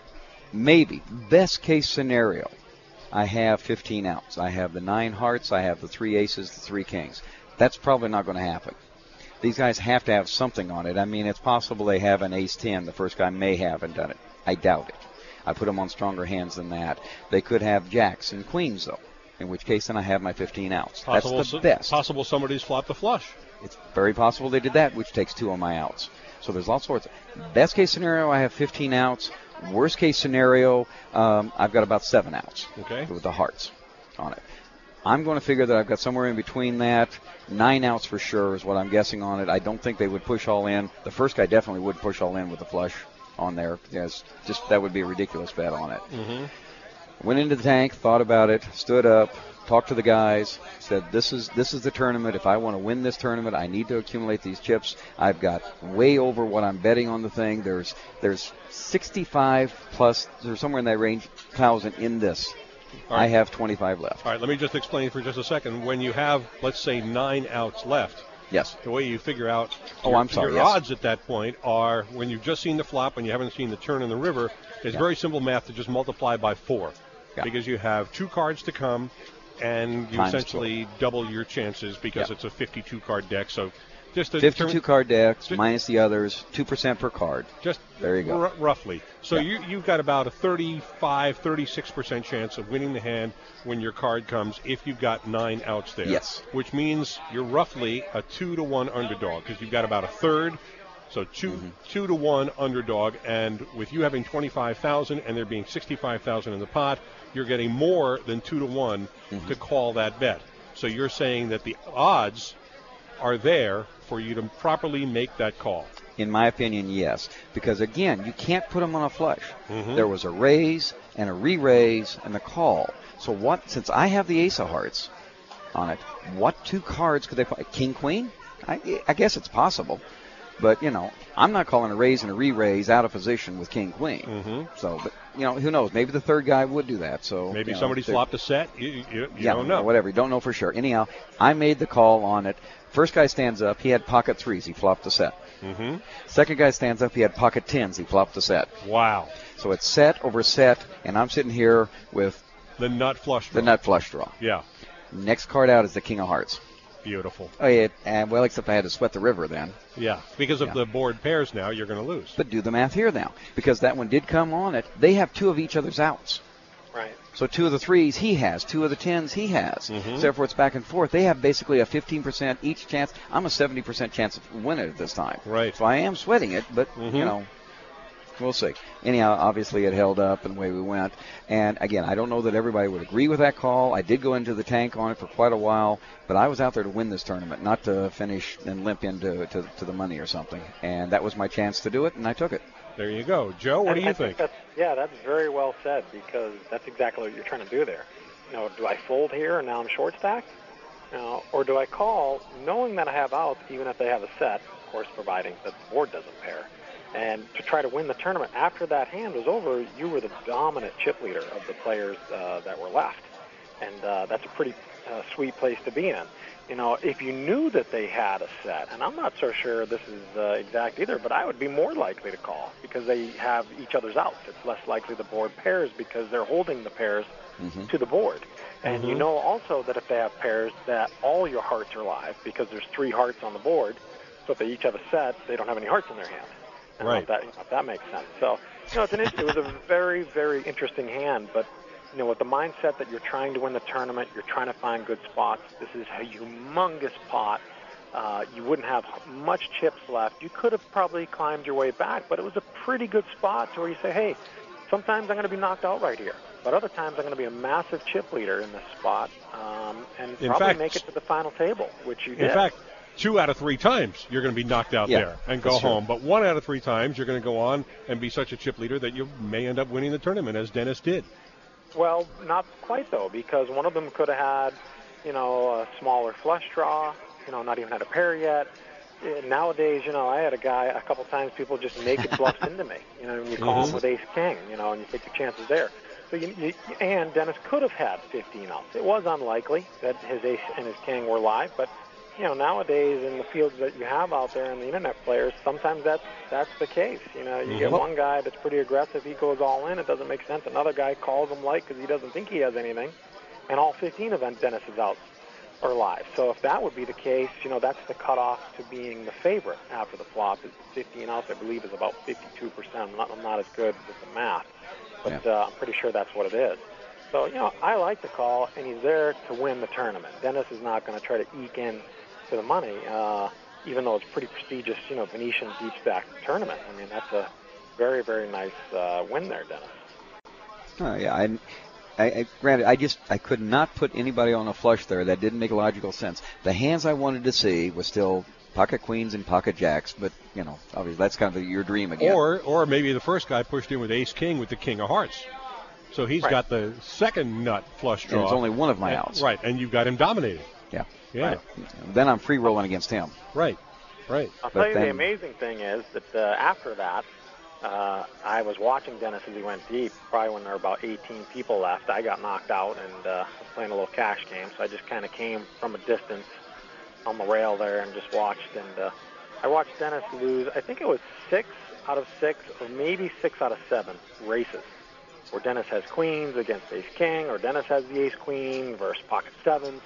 maybe, best case scenario, I have fifteen outs. I have the nine hearts, I have the three aces, the three kings. That's probably not going to happen. These guys have to have something on it. I mean, it's possible they have an ace ten. The first guy may haven't done it. I doubt it. I put them on stronger hands than that. They could have jacks and queens, though, in which case then I have my fifteen outs. Possible, That's the best. Possible somebody's flopped the flush. It's very possible they did that, which takes two of my outs. So there's all sorts. Of, best case scenario, I have fifteen outs. Worst case scenario, um, I've got about seven outs Okay. with the hearts on it. I'm going to figure that I've got somewhere in between that. Nine outs for sure is what I'm guessing on it. I don't think they would push all in. The first guy definitely would push all in with the flush on there. Yes, just that would be a ridiculous bet on it. Mm-hmm. Went into the tank, thought about it, stood up, talked to the guys, said this is this is the tournament. If I want to win this tournament, I need to accumulate these chips. I've got way over what I'm betting on the thing. There's there's sixty-five plus, there's somewhere in that range, thousand in this. All right. I have twenty-five left. All right, let me just explain for just a second. When you have, let's say, nine outs left, Yes. the way you figure out Oh, your, I'm sorry, your yes. odds at that point are when you've just seen the flop and you haven't seen the turn in the river, it's Yeah. very simple math to just multiply by four. Yeah. Because you have two cards to come, and you Times essentially double your chances because Yeah. it's a fifty-two card deck. So just to fifty-two determine- card decks Ju- minus the others, two percent per card. Just There you go. r- roughly. So Yeah. you, you've got about a thirty-five, thirty-six percent chance of winning the hand when your card comes if you've got nine outs there. Yes. Which means you're roughly a two to one underdog because you've got about a third. So two, Mm-hmm. two to one underdog, and with you having twenty-five thousand and there being sixty-five thousand in the pot, you're getting more than two to one Mm-hmm. to call that bet. So you're saying that the odds are there for you to properly make that call. In my opinion, yes. Because, again, you can't put them on a flush. Mhm. There was a raise and a re-raise and a call. So what? Since I have the ace of hearts on it, what two cards could they play? King, queen? I, I guess it's possible. But, you know, I'm not calling a raise and a re-raise out of position with king, queen. Mm-hmm. So, but, you know, who knows? Maybe the third guy would do that. So Maybe you know, somebody's there- flopped a set. You, you, you yeah, don't know. whatever. You don't know for sure. Anyhow, I made the call on it. First guy stands up. He had pocket threes. He flopped the set. Mm-hmm. Second guy stands up. He had pocket tens. He flopped the set. Wow. So it's set over set, and I'm sitting here with The nut flush draw. the nut flush draw. Yeah. Next card out is the king of hearts. Beautiful. Oh, yeah, and well, except I had to sweat the river then. Yeah. Because of Yeah. the board pairs now, you're going to lose. But do the math here now, because that one did come on it. They have two of each other's outs. Right. So two of the threes he has, two of the tens he has. Mhm. So therefore it's back and forth. They have basically a fifteen percent each chance. I'm a seventy percent chance of winning it this time. Right. So I am sweating it, but, Mhm. you know, we'll see. Anyhow, obviously it held up and away we went. And, again, I don't know that everybody would agree with that call. I did go into the tank on it for quite a while, but I was out there to win this tournament, not to finish and limp into to, to the money or something. And that was my chance to do it, and I took it. There you go. Joe, what I- do you I think? that's, yeah, that's very well said because that's exactly what you're trying to do there. You know, do I fold here and now I'm short stacked? You know, or do I call knowing that I have outs even if they have a set, of course, providing that the board doesn't pair? And to try to win the tournament after that hand was over, you were the dominant chip leader of the players uh, that were left. And uh, that's a pretty uh, sweet place to be in. You know, if you knew that they had a set, and I'm not so sure this is uh, exact either, but I would be more likely to call because they have each other's outs. It's less likely the board pairs because they're holding the pairs Mhm. to the board. And you Mhm. know also that if they have pairs that all your hearts are live because there's three hearts on the board. So if they each have a set, they don't have any hearts in their hand. I don't know Right. If that, if that makes sense. So, you know, it's an, it was a very, very interesting hand, but you know, with the mindset that you're trying to win the tournament, you're trying to find good spots. This is a humongous pot. Uh, you wouldn't have much chips left. You could have probably climbed your way back, but it was a pretty good spot to where you say, hey, sometimes I'm going to be knocked out right here, but other times I'm going to be a massive chip leader in this spot um, and In probably fact, make it to the final table, which you In did. fact, two out of three times you're going to be knocked out Yeah, there and go that's true. home. But one out of three times you're going to go on and be such a chip leader that you may end up winning the tournament, as Dennis did. Well, not quite, though, because one of them could have had, you know, a smaller flush draw, you know, not even had a pair yet. Uh, Nowadays, you know, I had a guy, a couple times people just naked bluffs into me, you know, and you call Mhm. him with ace-king, you know, and you take your chances there. So you, you, and Dennis could have had fifteen outs. It was unlikely that his ace and his king were live, but, you know, nowadays in the fields that you have out there in the internet players, sometimes that's, that's the case. You know, you get Mhm. one guy that's pretty aggressive, he goes all in, it doesn't make sense. Another guy calls him light because he doesn't think he has anything, and all fifteen of them Dennis's outs are live. So if that would be the case, you know, that's the cutoff to being the favorite after the flop. Is fifteen outs, I believe, is about fifty-two percent. I'm not, I'm not as good with the math, but Yeah. uh, I'm pretty sure that's what it is. So, you know, I like the call, and he's there to win the tournament. Dennis is not going to try to eke in to the money, uh, even though it's pretty prestigious, you know, Venetian deep stack tournament. I mean, that's a very, very nice uh, win there, Dennis. Oh, yeah, I, I, I, granted, I just I could not put anybody on a flush there that didn't make logical sense. The hands I wanted to see was still pocket queens and pocket jacks, but you know, obviously that's kind of your dream again. Or or maybe the first guy pushed in with ace-king with the king of hearts. So he's Right. got the second nut flush draw. and it's only one of my And- outs. Right, and you've got him dominated. Yeah. Yeah, Right. Then I'm free rolling against him. right, right. I'll But tell you then- the amazing thing is that uh, after that, uh, I was watching Dennis as he went deep. Probably when there were about eighteen people left, I got knocked out and uh, was playing a little cash game. So I just kind of came from a distance on the rail there and just watched. And uh, I watched Dennis lose. I think it was six out of six, or maybe six out of seven races, where Dennis has queens against ace king, or Dennis has the ace queen versus pocket sevens.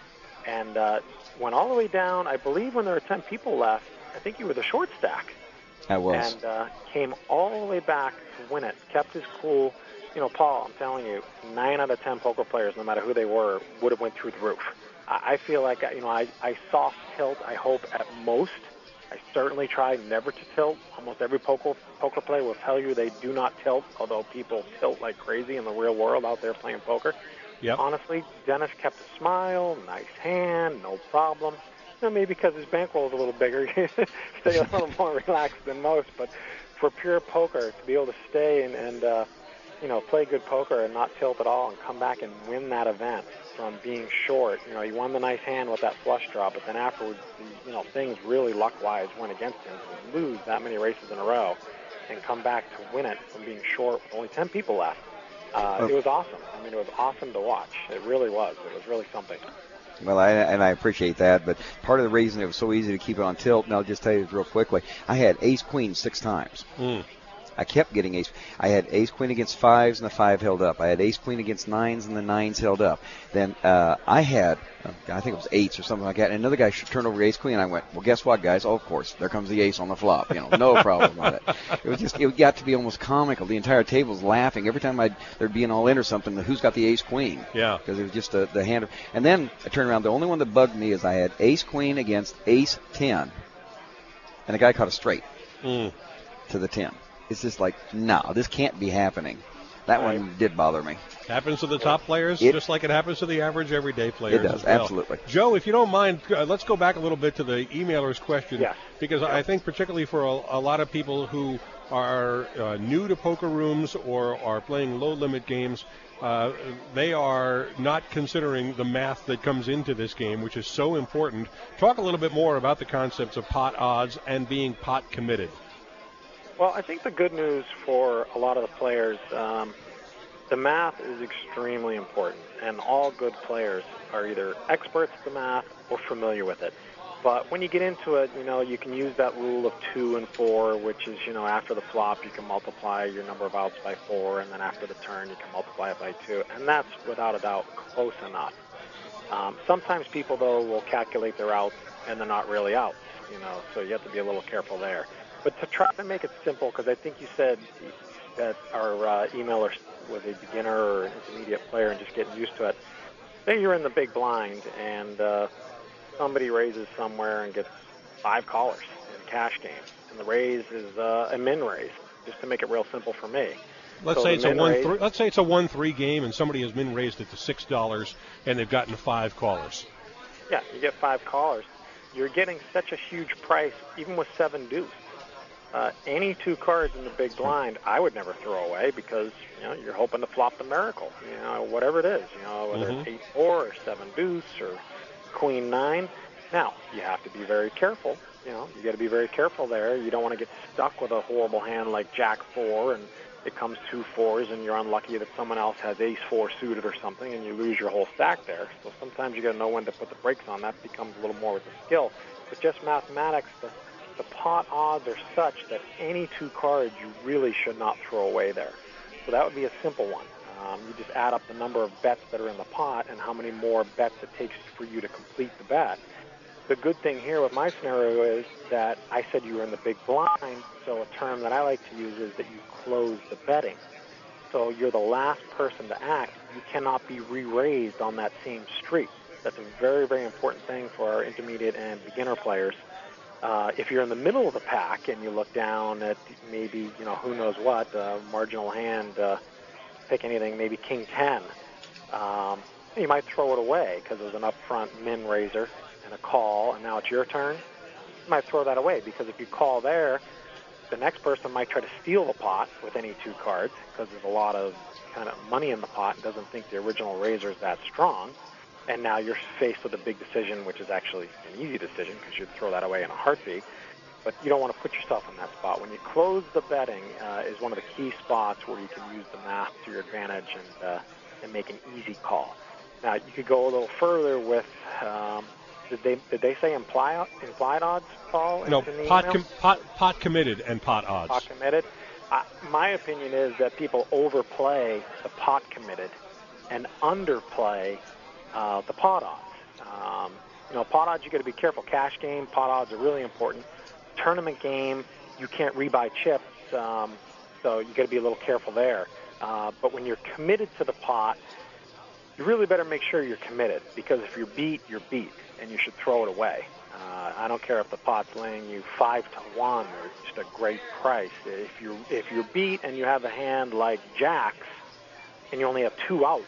And uh, went all the way down. I believe when there were ten people left, I think you were the short stack. I was. And uh, came all the way back to win it. Kept his cool. You know, Paul, I'm telling you, nine out of ten poker players, no matter who they were, would have went through the roof. I, I feel like, you know, I, I soft tilt, I hope, at most. I certainly try never to tilt. Almost every poker poker player will tell you they do not tilt, although people tilt like crazy in the real world out there playing poker. Yep. Honestly, Dennis kept a smile, nice hand, no problem. You know, maybe because his bankroll is a little bigger, stay a little more relaxed than most. But for pure poker, to be able to stay and, and uh, you know, play good poker and not tilt at all and come back and win that event from being short. You know, he won the nice hand with that flush draw, but then afterwards, the, you know, things really luck-wise went against him. To lose that many races in a row and come back to win it from being short with only ten people left. Uh, it was awesome. I mean, it was awesome to watch. It really was. It was really something. Well, I, and I appreciate that, but part of the reason it was so easy to keep it on tilt, and I'll just tell you this real quickly, I had ace-queen six times. Mm. I kept getting ace. I had ace-queen against fives, and the five held up. I had ace-queen against nines, and the nines held up. Then uh, I had, uh, I think it was eights or something like that, and another guy should turn over ace-queen, and I went, well, guess what, guys? Oh, of course, there comes the ace on the flop. You know, no problem with it. It was just, it got to be almost comical. The entire table was laughing. Every time I'd, there'd be an all-in or something, who's got the ace-queen? Yeah. Because it was just a, the hand of, and then I turned around. The only one that bugged me is I had ace-queen against ace-ten, and the guy caught a straight Mm. to the ten. It's just like, no, this can't be happening. That Right. one did bother me. Happens to the top players, It- just like it happens to the average everyday players. It does, as well. absolutely. Joe, if you don't mind, uh, let's go back a little bit to the emailer's question. Yes. Because I think particularly for a, a lot of people who are uh, new to poker rooms or are playing low-limit games, uh, they are not considering the math that comes into this game, which is so important. Talk a little bit more about the concepts of pot odds and being pot committed. Well, I think the good news for a lot of the players, um, the math is extremely important, and all good players are either experts at the math or familiar with it. But when you get into it, you know, you can use that rule of two and four, which is, you know, after the flop, you can multiply your number of outs by four, and then after the turn, you can multiply it by two. And that's, without a doubt, close enough. Um, sometimes people, though, will calculate their outs, and they're not really outs, you know, so you have to be a little careful there. But to try to make it simple, because I think you said that our uh, emailer was a beginner or intermediate player and just getting used to it. Say you're in the big blind, and uh, somebody raises somewhere and gets five callers in cash games, and the raise is uh, a min raise, just to make it real simple for me. Let's so say it's a one. Raise, three, let's say it's a one three game, and somebody has min raised it to six dollars, and they've gotten five callers. Yeah, you get five callers. You're getting such a huge price, even with seven deuce. Uh, any two cards in the big blind, I would never throw away because you know you're hoping to flop the miracle. You know, whatever it is. You know, whether Mm-hmm. it's eight four or seven deuce or queen nine. Now you have to be very careful. You know, you got to be very careful there. You don't want to get stuck with a horrible hand like jack four and it comes two fours and you're unlucky that someone else has ace four suited or something and you lose your whole stack there. So sometimes you got to know when to put the brakes on. That becomes a little more with the skill. But just mathematics, the, the pot odds are such that any two cards you really should not throw away there. So that would be a simple one. Um, you just add up the number of bets that are in the pot and how many more bets it takes for you to complete the bet. The good thing here with my scenario is that I said you were in the big blind, so a term that I like to use is that you close the betting. So you're the last person to act. You cannot be re-raised on that same streak. That's a very, very important thing for our intermediate and beginner players. Uh, if you're in the middle of the pack and you look down at maybe, you know, who knows what, uh, marginal hand, uh, pick anything, maybe king ten, um, you might throw it away because it was an upfront min raiser and a call, and now it's your turn. You might throw that away because if you call there, the next person might try to steal the pot with any two cards because there's a lot of kind of money in the pot and doesn't think the original raiser is that strong. And now you're faced with a big decision, which is actually an easy decision because you'd throw that away in a heartbeat. But you don't want to put yourself in that spot. When you close the betting uh, is one of the key spots where you can use the math to your advantage and, uh, and make an easy call. Now, you could go a little further with, um, did they did they say implied, implied odds, Paul? No, in the pot, email? com, pot pot committed and pot odds. Pot committed. Uh, my opinion is that people overplay the pot committed and underplay uh, the pot odds. Um, you know, pot odds, you got to be careful. Cash game, pot odds are really important. Tournament game, you can't rebuy chips, um, so you got to be a little careful there. Uh, but when you're committed to the pot, you really better make sure you're committed because if you're beat, you're beat, and you should throw it away. Uh, I don't care if the pot's laying you five to one or just a great price. If you if you're beat and you have a hand like jacks, and you only have two outs,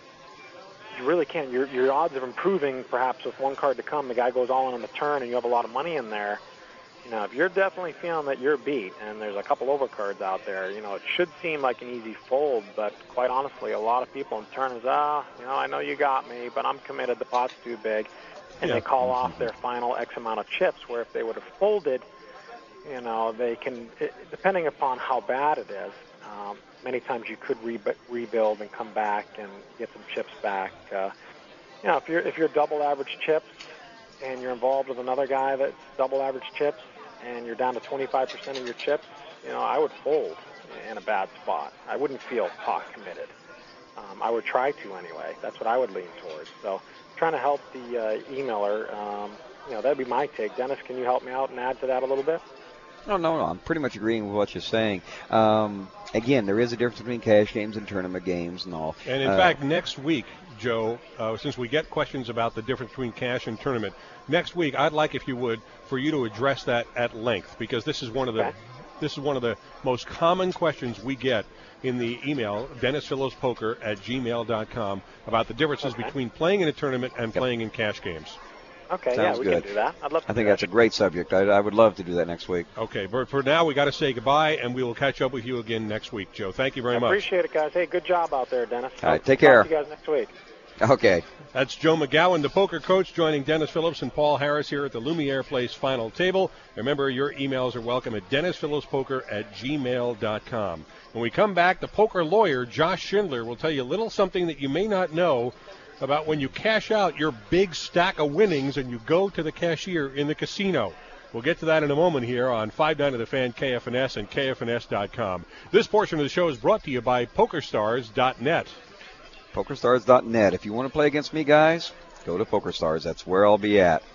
you really can't. Your your odds of improving, perhaps with one card to come, the guy goes all in on the turn, and you have a lot of money in there. You know, if you're definitely feeling that you're beat, and there's a couple overcards out there, you know, it should seem like an easy fold, but quite honestly, a lot of people in turn is, ah, you know, I know you got me, but I'm committed. The pot's too big, and Yeah. they call off their final X amount of chips. Where if they would have folded, you know, they can, it, depending upon how bad it is. Um, many times you could re- rebuild and come back and get some chips back. Uh, you know, if you're if you're double average chips and you're involved with another guy that's double average chips, and you're down to twenty-five percent of your chips, you know, I would fold in a bad spot. I wouldn't feel pot committed. Um, I would try to anyway. That's what I would lean towards. So trying to help the uh, emailer, um, you know, that'd be my take. Dennis, can you help me out and add to that a little bit? No, no, no. I'm pretty much agreeing with what you're saying. Um, again, there is a difference between cash games and tournament games and all. And in uh, fact, next week, Joe, uh, since we get questions about the difference between cash and tournament, next week I'd like, if you would, for you to address that at length, because this is one of the Okay. this is one of the most common questions we get in the email, dennis phillips poker at gmail dot com, about the differences Okay. between playing in a tournament and Yep. playing in cash games. Okay, Sounds yeah, we good. can do that. I'd love to I think do that's a that. great subject. I, I would love to do that next week. Okay, but for now we got to say goodbye, and we will catch up with you again next week, Joe. Thank you very I much. appreciate it, guys. Hey, good job out there, Dennis. All right, I'll take talk care. to you guys next week. Okay. That's Joe McGowan, the poker coach, joining Dennis Phillips and Paul Harris here at the Lumiere Place final table. Remember, your emails are welcome at dennis phillips poker at gmail dot com. When we come back, the poker lawyer, Josh Schindler, will tell you a little something that you may not know about when you cash out your big stack of winnings and you go to the cashier in the casino. We'll get to that in a moment here on five nine of the Fan, K F N S, and K F N S dot com. This portion of the show is brought to you by poker stars dot net. poker stars dot net. If you want to play against me, guys, go to PokerStars. That's where I'll be at.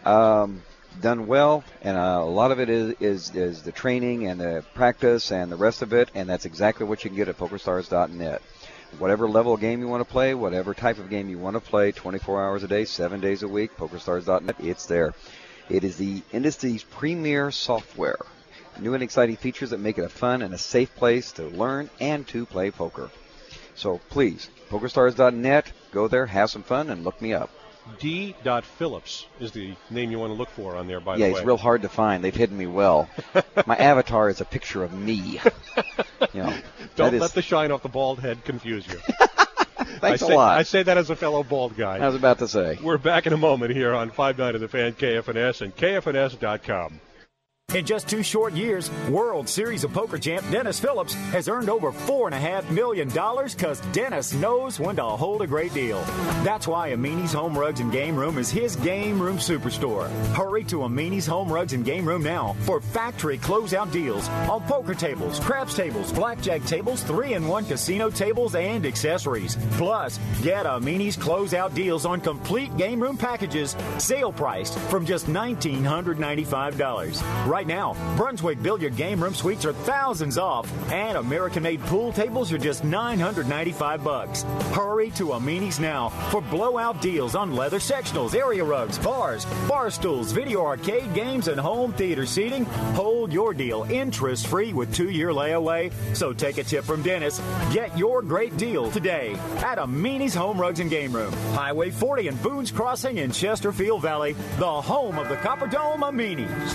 Um, done well, and uh, a lot of it is, is is the training and the practice and the rest of it, and that's exactly what you can get at poker stars dot net. whatever level of game you want to play, whatever type of game you want to play, twenty-four hours a day, seven days a week, PokerStars dot net, it's there. It is the industry's premier software. New and exciting features that make it a fun and a safe place to learn and to play poker. So please, PokerStars dot net, go there, have some fun, and look me up. D. Phillips is the name you want to look for on there, by yeah, the way. Yeah, he's real hard to find. They've hidden me well. My avatar is a picture of me. You know, Don't is... let the shine off the bald head confuse you. Thanks I a say, lot. I say that as a fellow bald guy. I was about to say. We're back in a moment here on five nine of the Fan, K F N S, and K F N S dot com. In just two short years, World Series of Poker champ Dennis Phillips has earned over four point five million dollars because Dennis knows when to hold a great deal. That's why Amini's Home Rugs and Game Room is his game room superstore. Hurry to Amini's Home Rugs and Game Room now for factory closeout deals on poker tables, craps tables, blackjack tables, three in one casino tables, and accessories. Plus, get Amini's closeout deals on complete game room packages, sale priced from just one thousand nine hundred ninety-five dollars. Right now, Brunswick Billiard Game Room Suites are thousands off, and American-made pool tables are just nine hundred ninety-five bucks. Hurry to Amini's now for blowout deals on leather sectionals, area rugs, bars, bar stools, video arcade games, and home theater seating. Hold your deal interest-free with two-year layaway. So take a tip from Dennis. Get your great deal today at Amini's Home Rugs and Game Room, Highway forty and Boone's Crossing in Chesterfield Valley, the home of the Copper Dome Amini's.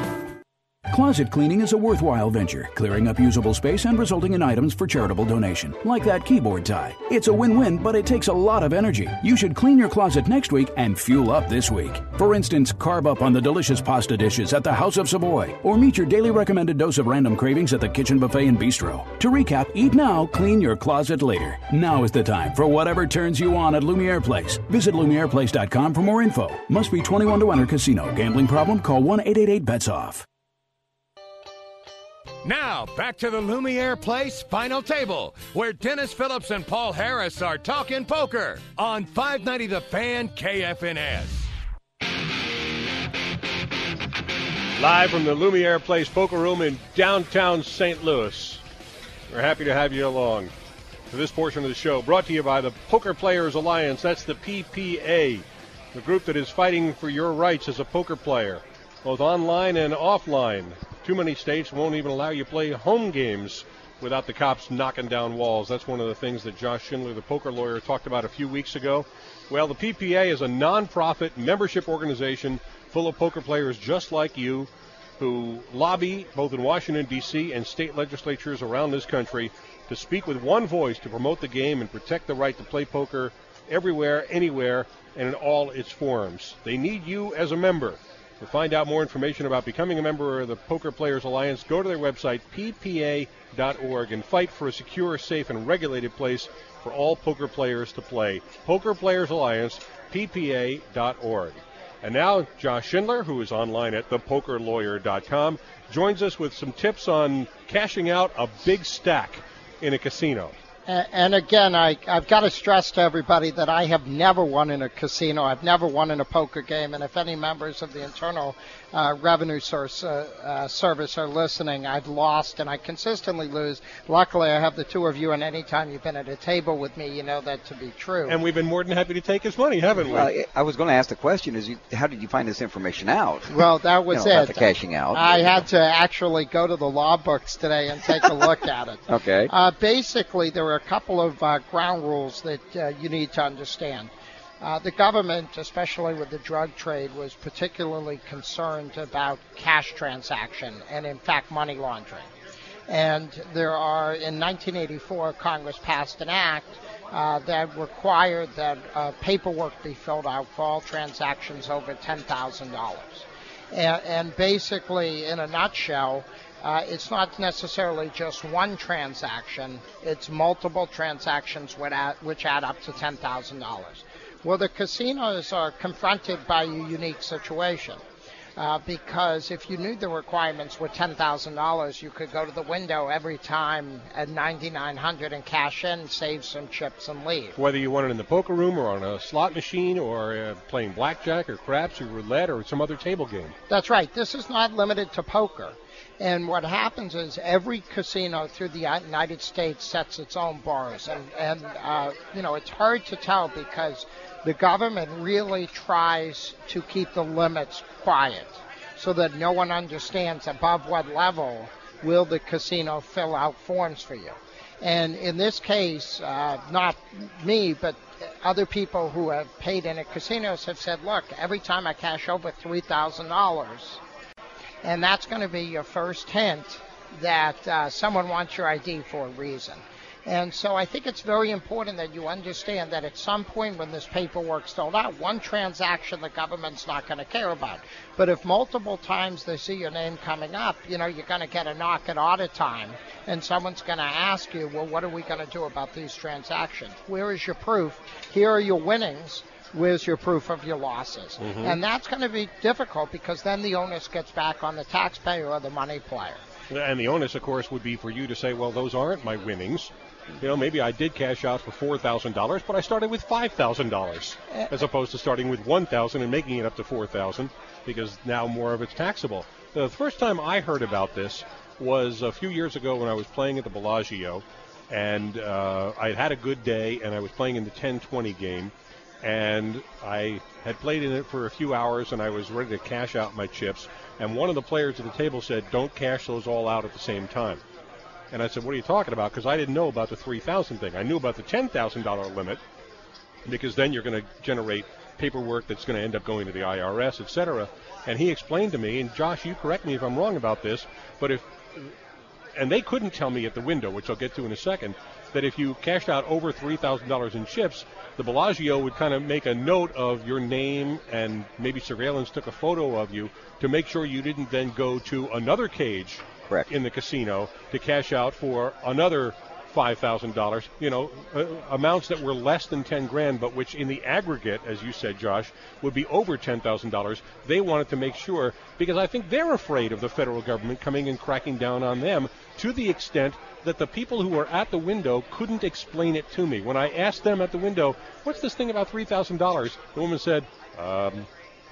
Closet cleaning is a worthwhile venture, clearing up usable space and resulting in items for charitable donation, like that keyboard tie. It's a win-win, but it takes a lot of energy. You should clean your closet next week and fuel up this week. For instance, carve up on the delicious pasta dishes at the House of Savoy, or meet your daily recommended dose of random cravings at the Kitchen Buffet and Bistro. To recap, eat now, clean your closet later. Now is the time for whatever turns you on at Lumiere Place. Visit Lumiere Place dot com for more info. Must be twenty-one to enter. Casino. Gambling problem? Call one eight eight eight bets off. Now, back to the Lumiere Place Final Table, where Dennis Phillips and Paul Harris are talking poker on five ninety The Fan, K F N S. Live from the Lumiere Place Poker Room in downtown Saint Louis. We're happy to have you along for this portion of the show, brought to you by the Poker Players Alliance. That's the P P A, the group that is fighting for your rights as a poker player, both online and offline. Too many states won't even allow you to play home games without the cops knocking down walls. That's one of the things that Josh Schindler, the poker lawyer, talked about a few weeks ago. Well, the P P A is a non-profit membership organization full of poker players just like you who lobby both in Washington, D C and state legislatures around this country to speak with one voice to promote the game and protect the right to play poker everywhere, anywhere, and in all its forms. They need you as a member. To find out more information about becoming a member of the Poker Players Alliance, go to their website, P P A dot org, and fight for a secure, safe, and regulated place for all poker players to play. Poker Players Alliance, P P A dot org. And now, Josh Schindler, who is online at the poker lawyer dot com, joins us with some tips on cashing out a big stack in a casino. And again, I, I've got to stress to everybody that I have never won in a casino. I've never won in a poker game. And if any members of the Internal uh, Revenue Source uh, uh, Service are listening, I've lost, and I consistently lose. Luckily, I have the two of you, and any time you've been at a table with me, you know that to be true. And we've been more than happy to take his money, haven't we? Well, I was going to ask the question, is you, how did you find this information out? Well, that was you know, it. About the cashing out. I had to actually go to the law books today and take a look at it. Okay. Uh, basically, there were a couple of uh, ground rules that uh, you need to understand. Uh, the government, especially with the drug trade, was particularly concerned about cash transaction and, in fact, money laundering. And there are, in nineteen eighty-four, Congress passed an act uh, that required that uh, paperwork be filled out for all transactions over ten thousand dollars. And, and basically, in a nutshell, Uh, it's not necessarily just one transaction. It's multiple transactions which add, which add up to ten thousand dollars. Well, the casinos are confronted by a unique situation uh, because if you knew the requirements were ten thousand dollars, you could go to the window every time at ninety-nine hundred dollars and cash in, save some chips, and leave. Whether you want it in the poker room or on a slot machine or uh, playing blackjack or craps or roulette or some other table game. That's right. This is not limited to poker. And what happens is every casino through the United States sets its own bars. And, and uh, you know, it's hard to tell because the government really tries to keep the limits quiet so that no one understands above what level will the casino fill out forms for you. And in this case, uh, not me, but other people who have paid in at casinos have said, look, every time I cash over three thousand dollars, and that's going to be your first hint that uh, someone wants your I D for a reason. And so I think it's very important that you understand that at some point when this paperwork's filled out, one transaction the government's not going to care about. But if multiple times they see your name coming up, you know, you're going to get a knock at audit time, and someone's going to ask you, well, what are we going to do about these transactions? Where is your proof? Here are your winnings. Where's your proof of your losses? Mm-hmm. And that's going to be difficult because then the onus gets back on the taxpayer or the money player. And the onus, of course, would be for you to say, well, those aren't my winnings. You know, maybe I did cash out for four thousand dollars, but I started with five thousand dollars as opposed to starting with one thousand dollars and making it up to four thousand dollars because now more of it's taxable. The first time I heard about this was a few years ago when I was playing at the Bellagio, and uh, I had had a good day, and I was playing in the ten twenty game, and I had played in it for a few hours, and I was ready to cash out my chips, and one of the players at the table said, don't cash those all out at the same time. And I said, what are you talking about? Because I didn't know about the three thousand dollars thing. I knew about the ten thousand dollars limit, because then you're going to generate paperwork that's going to end up going to the I R S, et cetera. And he explained to me, and Josh, you correct me if I'm wrong about this, but if, and they couldn't tell me at the window, which I'll get to in a second, that if you cashed out over three thousand dollars in chips, the Bellagio would kind of make a note of your name, and maybe surveillance took a photo of you to make sure you didn't then go to another cage Correct. in the casino to cash out for another five thousand dollars, you know, uh, amounts that were less than ten grand, but which in the aggregate, as you said, Josh, would be over ten thousand dollars. They wanted to make sure, because I think they're afraid of the federal government coming and cracking down on them to the extent that the people who were at the window couldn't explain it to me. When I asked them at the window, what's this thing about three thousand dollars? The woman said, um,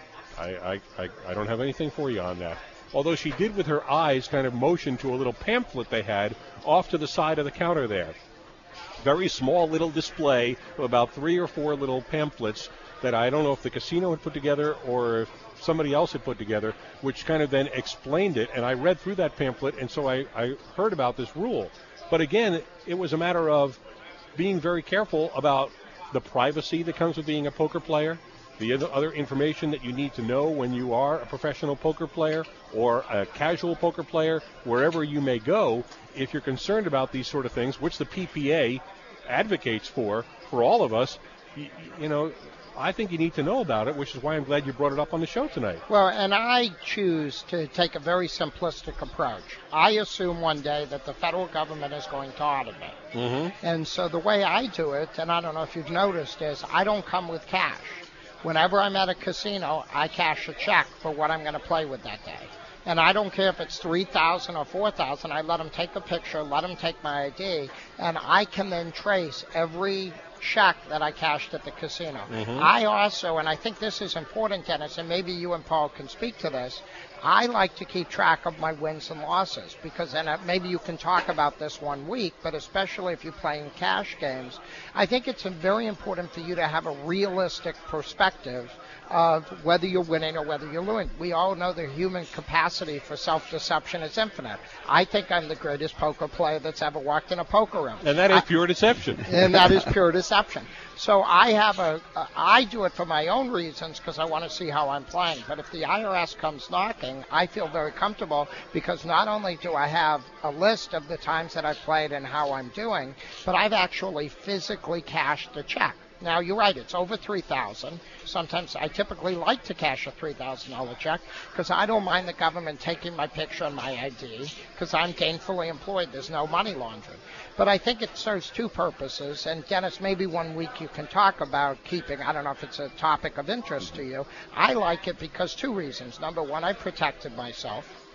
I, I, I, I don't have anything for you on that. Although she did with her eyes kind of motion to a little pamphlet they had off to the side of the counter there. Very small little display of about three or four little pamphlets that I don't know if the casino had put together or if somebody else had put together, which kind of then explained it. And I read through that pamphlet, and so I, I heard about this rule. But again, it was a matter of being very careful about the privacy that comes with being a poker player, the other information that you need to know when you are a professional poker player or a casual poker player, wherever you may go. If you're concerned about these sort of things, which the P P A advocates for, for all of us, you, you know, I think you need to know about it, which is why I'm glad you brought it up on the show tonight. Well, and I choose to take a very simplistic approach. I assume one day that the federal government is going to audit me. Mm-hmm. And so the way I do it, and I don't know if you've noticed, is I don't come with cash. Whenever I'm at a casino, I cash a check for what I'm going to play with that day. And I don't care if it's three thousand dollars or four thousand dollars. I let them take a picture, let them take my I D, and I can then trace every check that I cashed at the casino. Mm-hmm. I also, and I think this is important, Dennis, and maybe you and Paul can speak to this, I like to keep track of my wins and losses, because then maybe you can talk about this one week, but especially if you're playing cash games, I think it's very important for you to have a realistic perspective of whether you're winning or whether you're losing. We all know the human capacity for self-deception is infinite. I think I'm the greatest poker player that's ever walked in a poker room. And that is I, pure deception. And that is pure deception. So I have a, a I do it for my own reasons because I want to see how I'm playing. But if the I R S comes knocking, I feel very comfortable because not only do I have a list of the times that I've played and how I'm doing, but I've actually physically cashed the check. Now, you're right, it's over three thousand dollars. Sometimes I typically like to cash a three thousand dollars check because I don't mind the government taking my picture and my I D because I'm gainfully employed. There's no money laundering. But I think it serves two purposes. And, Dennis, maybe one week you can talk about keeping, I don't know if it's a topic of interest to you. I like it because two reasons. Number one, I protected myself.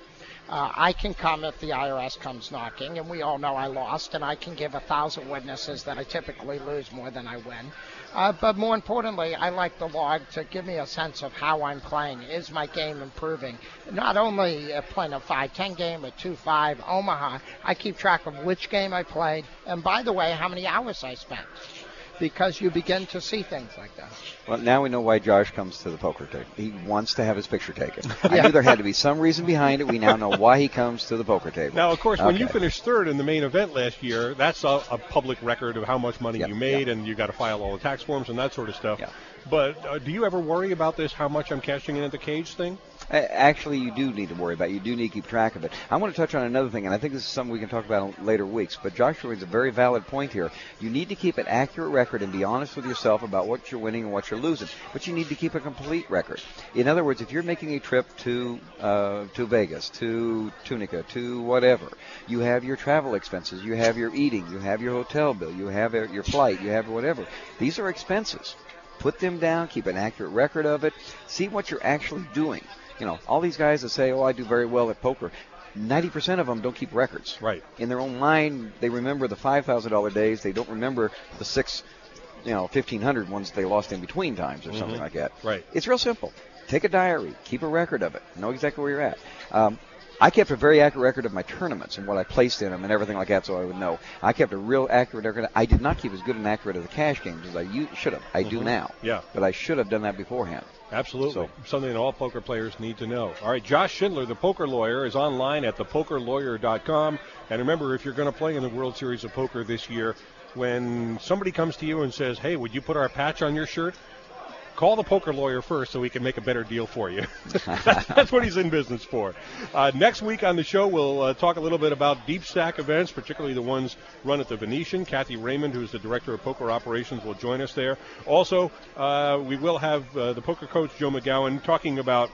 Uh, I can come if the I R S comes knocking, and we all know I lost, and I can give a thousand witnesses that I typically lose more than I win. Uh, but more importantly, I like the log to give me a sense of how I'm playing. Is my game improving? Not only uh, playing a five ten game, a two five, Omaha, I keep track of which game I played, and by the way, how many hours I spent. Because you begin to see things like that. Well, now we know why Josh comes to the poker table. He wants to have his picture taken. Yeah. I knew there had to be some reason behind it. We now know why he comes to the poker table. Now, of course, when Okay. you finished third in the main event last year, that's a, a public record of how much money Yep, you made, yep. and you got to file all the tax forms and that sort of stuff. Yeah. But uh, do you ever worry about this, how much I'm cashing in at the cage thing? A- Actually, you do need to worry about it. You do need to keep track of it. I want to touch on another thing, and I think this is something we can talk about in later weeks, but Joshua brings a very valid point here. You need to keep an accurate record and be honest with yourself about what you're winning and what you're losing, but you need to keep a complete record. In other words, if you're making a trip to uh, to Vegas, to Tunica, to whatever, you have your travel expenses, you have your eating, you have your hotel bill, you have your flight, you have whatever. These are expenses. Put them down, keep an accurate record of it, see what you're actually doing. You know, all these guys that say, oh, I do very well at poker, ninety percent of them don't keep records. Right. In their own mind, they remember the five thousand dollars days. They don't remember the six, you know, fifteen hundred ones they lost in between times or Mm-hmm. something like that. Right. It's real simple. Take a diary. Keep a record of it. Know exactly where you're at. Um, I kept a very accurate record of my tournaments and what I placed in them and everything like that, so I would know. I kept a real accurate record. I did not keep as good an accurate of the cash games as I u- should have. I do now. Yeah. But I should have done that beforehand. Absolutely. So- Something that all poker players need to know. All right, Josh Schindler, the poker lawyer, is online at the poker lawyer dot com. And remember, if you're going to play in the World Series of Poker this year, when somebody comes to you and says, hey, would you put our patch on your shirt? Call the poker lawyer first so he can make a better deal for you. That's what he's in business for. Uh, next week on the show, we'll uh, talk a little bit about deep stack events, particularly the ones run at the Venetian. Kathy Raymond, who's the director of poker operations, will join us there. Also, uh, we will have uh, the poker coach, Joe McGowan, talking about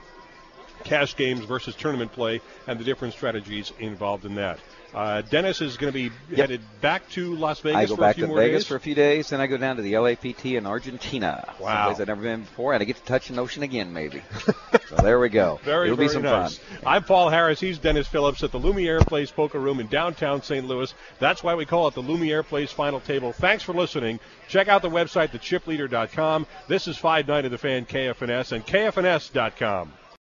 cash games versus tournament play and the different strategies involved in that. Uh, Dennis is going to be Yep. headed back to Las Vegas I go for back a few to more Vegas days. for a few days, then I go down to the L A P T in Argentina. Wow. Someplace I've never been before, and I get to touch an ocean again, maybe. So there we go. Very, It'll very be some nice. fun. I'm Paul Harris. He's Dennis Phillips at the Lumiere Place Poker Room in downtown Saint Louis. That's why we call it the Lumiere Place Final Table. Thanks for listening. Check out the website, the chip leader dot com. This is five nine of the Fan K F N S and K F N S dot com.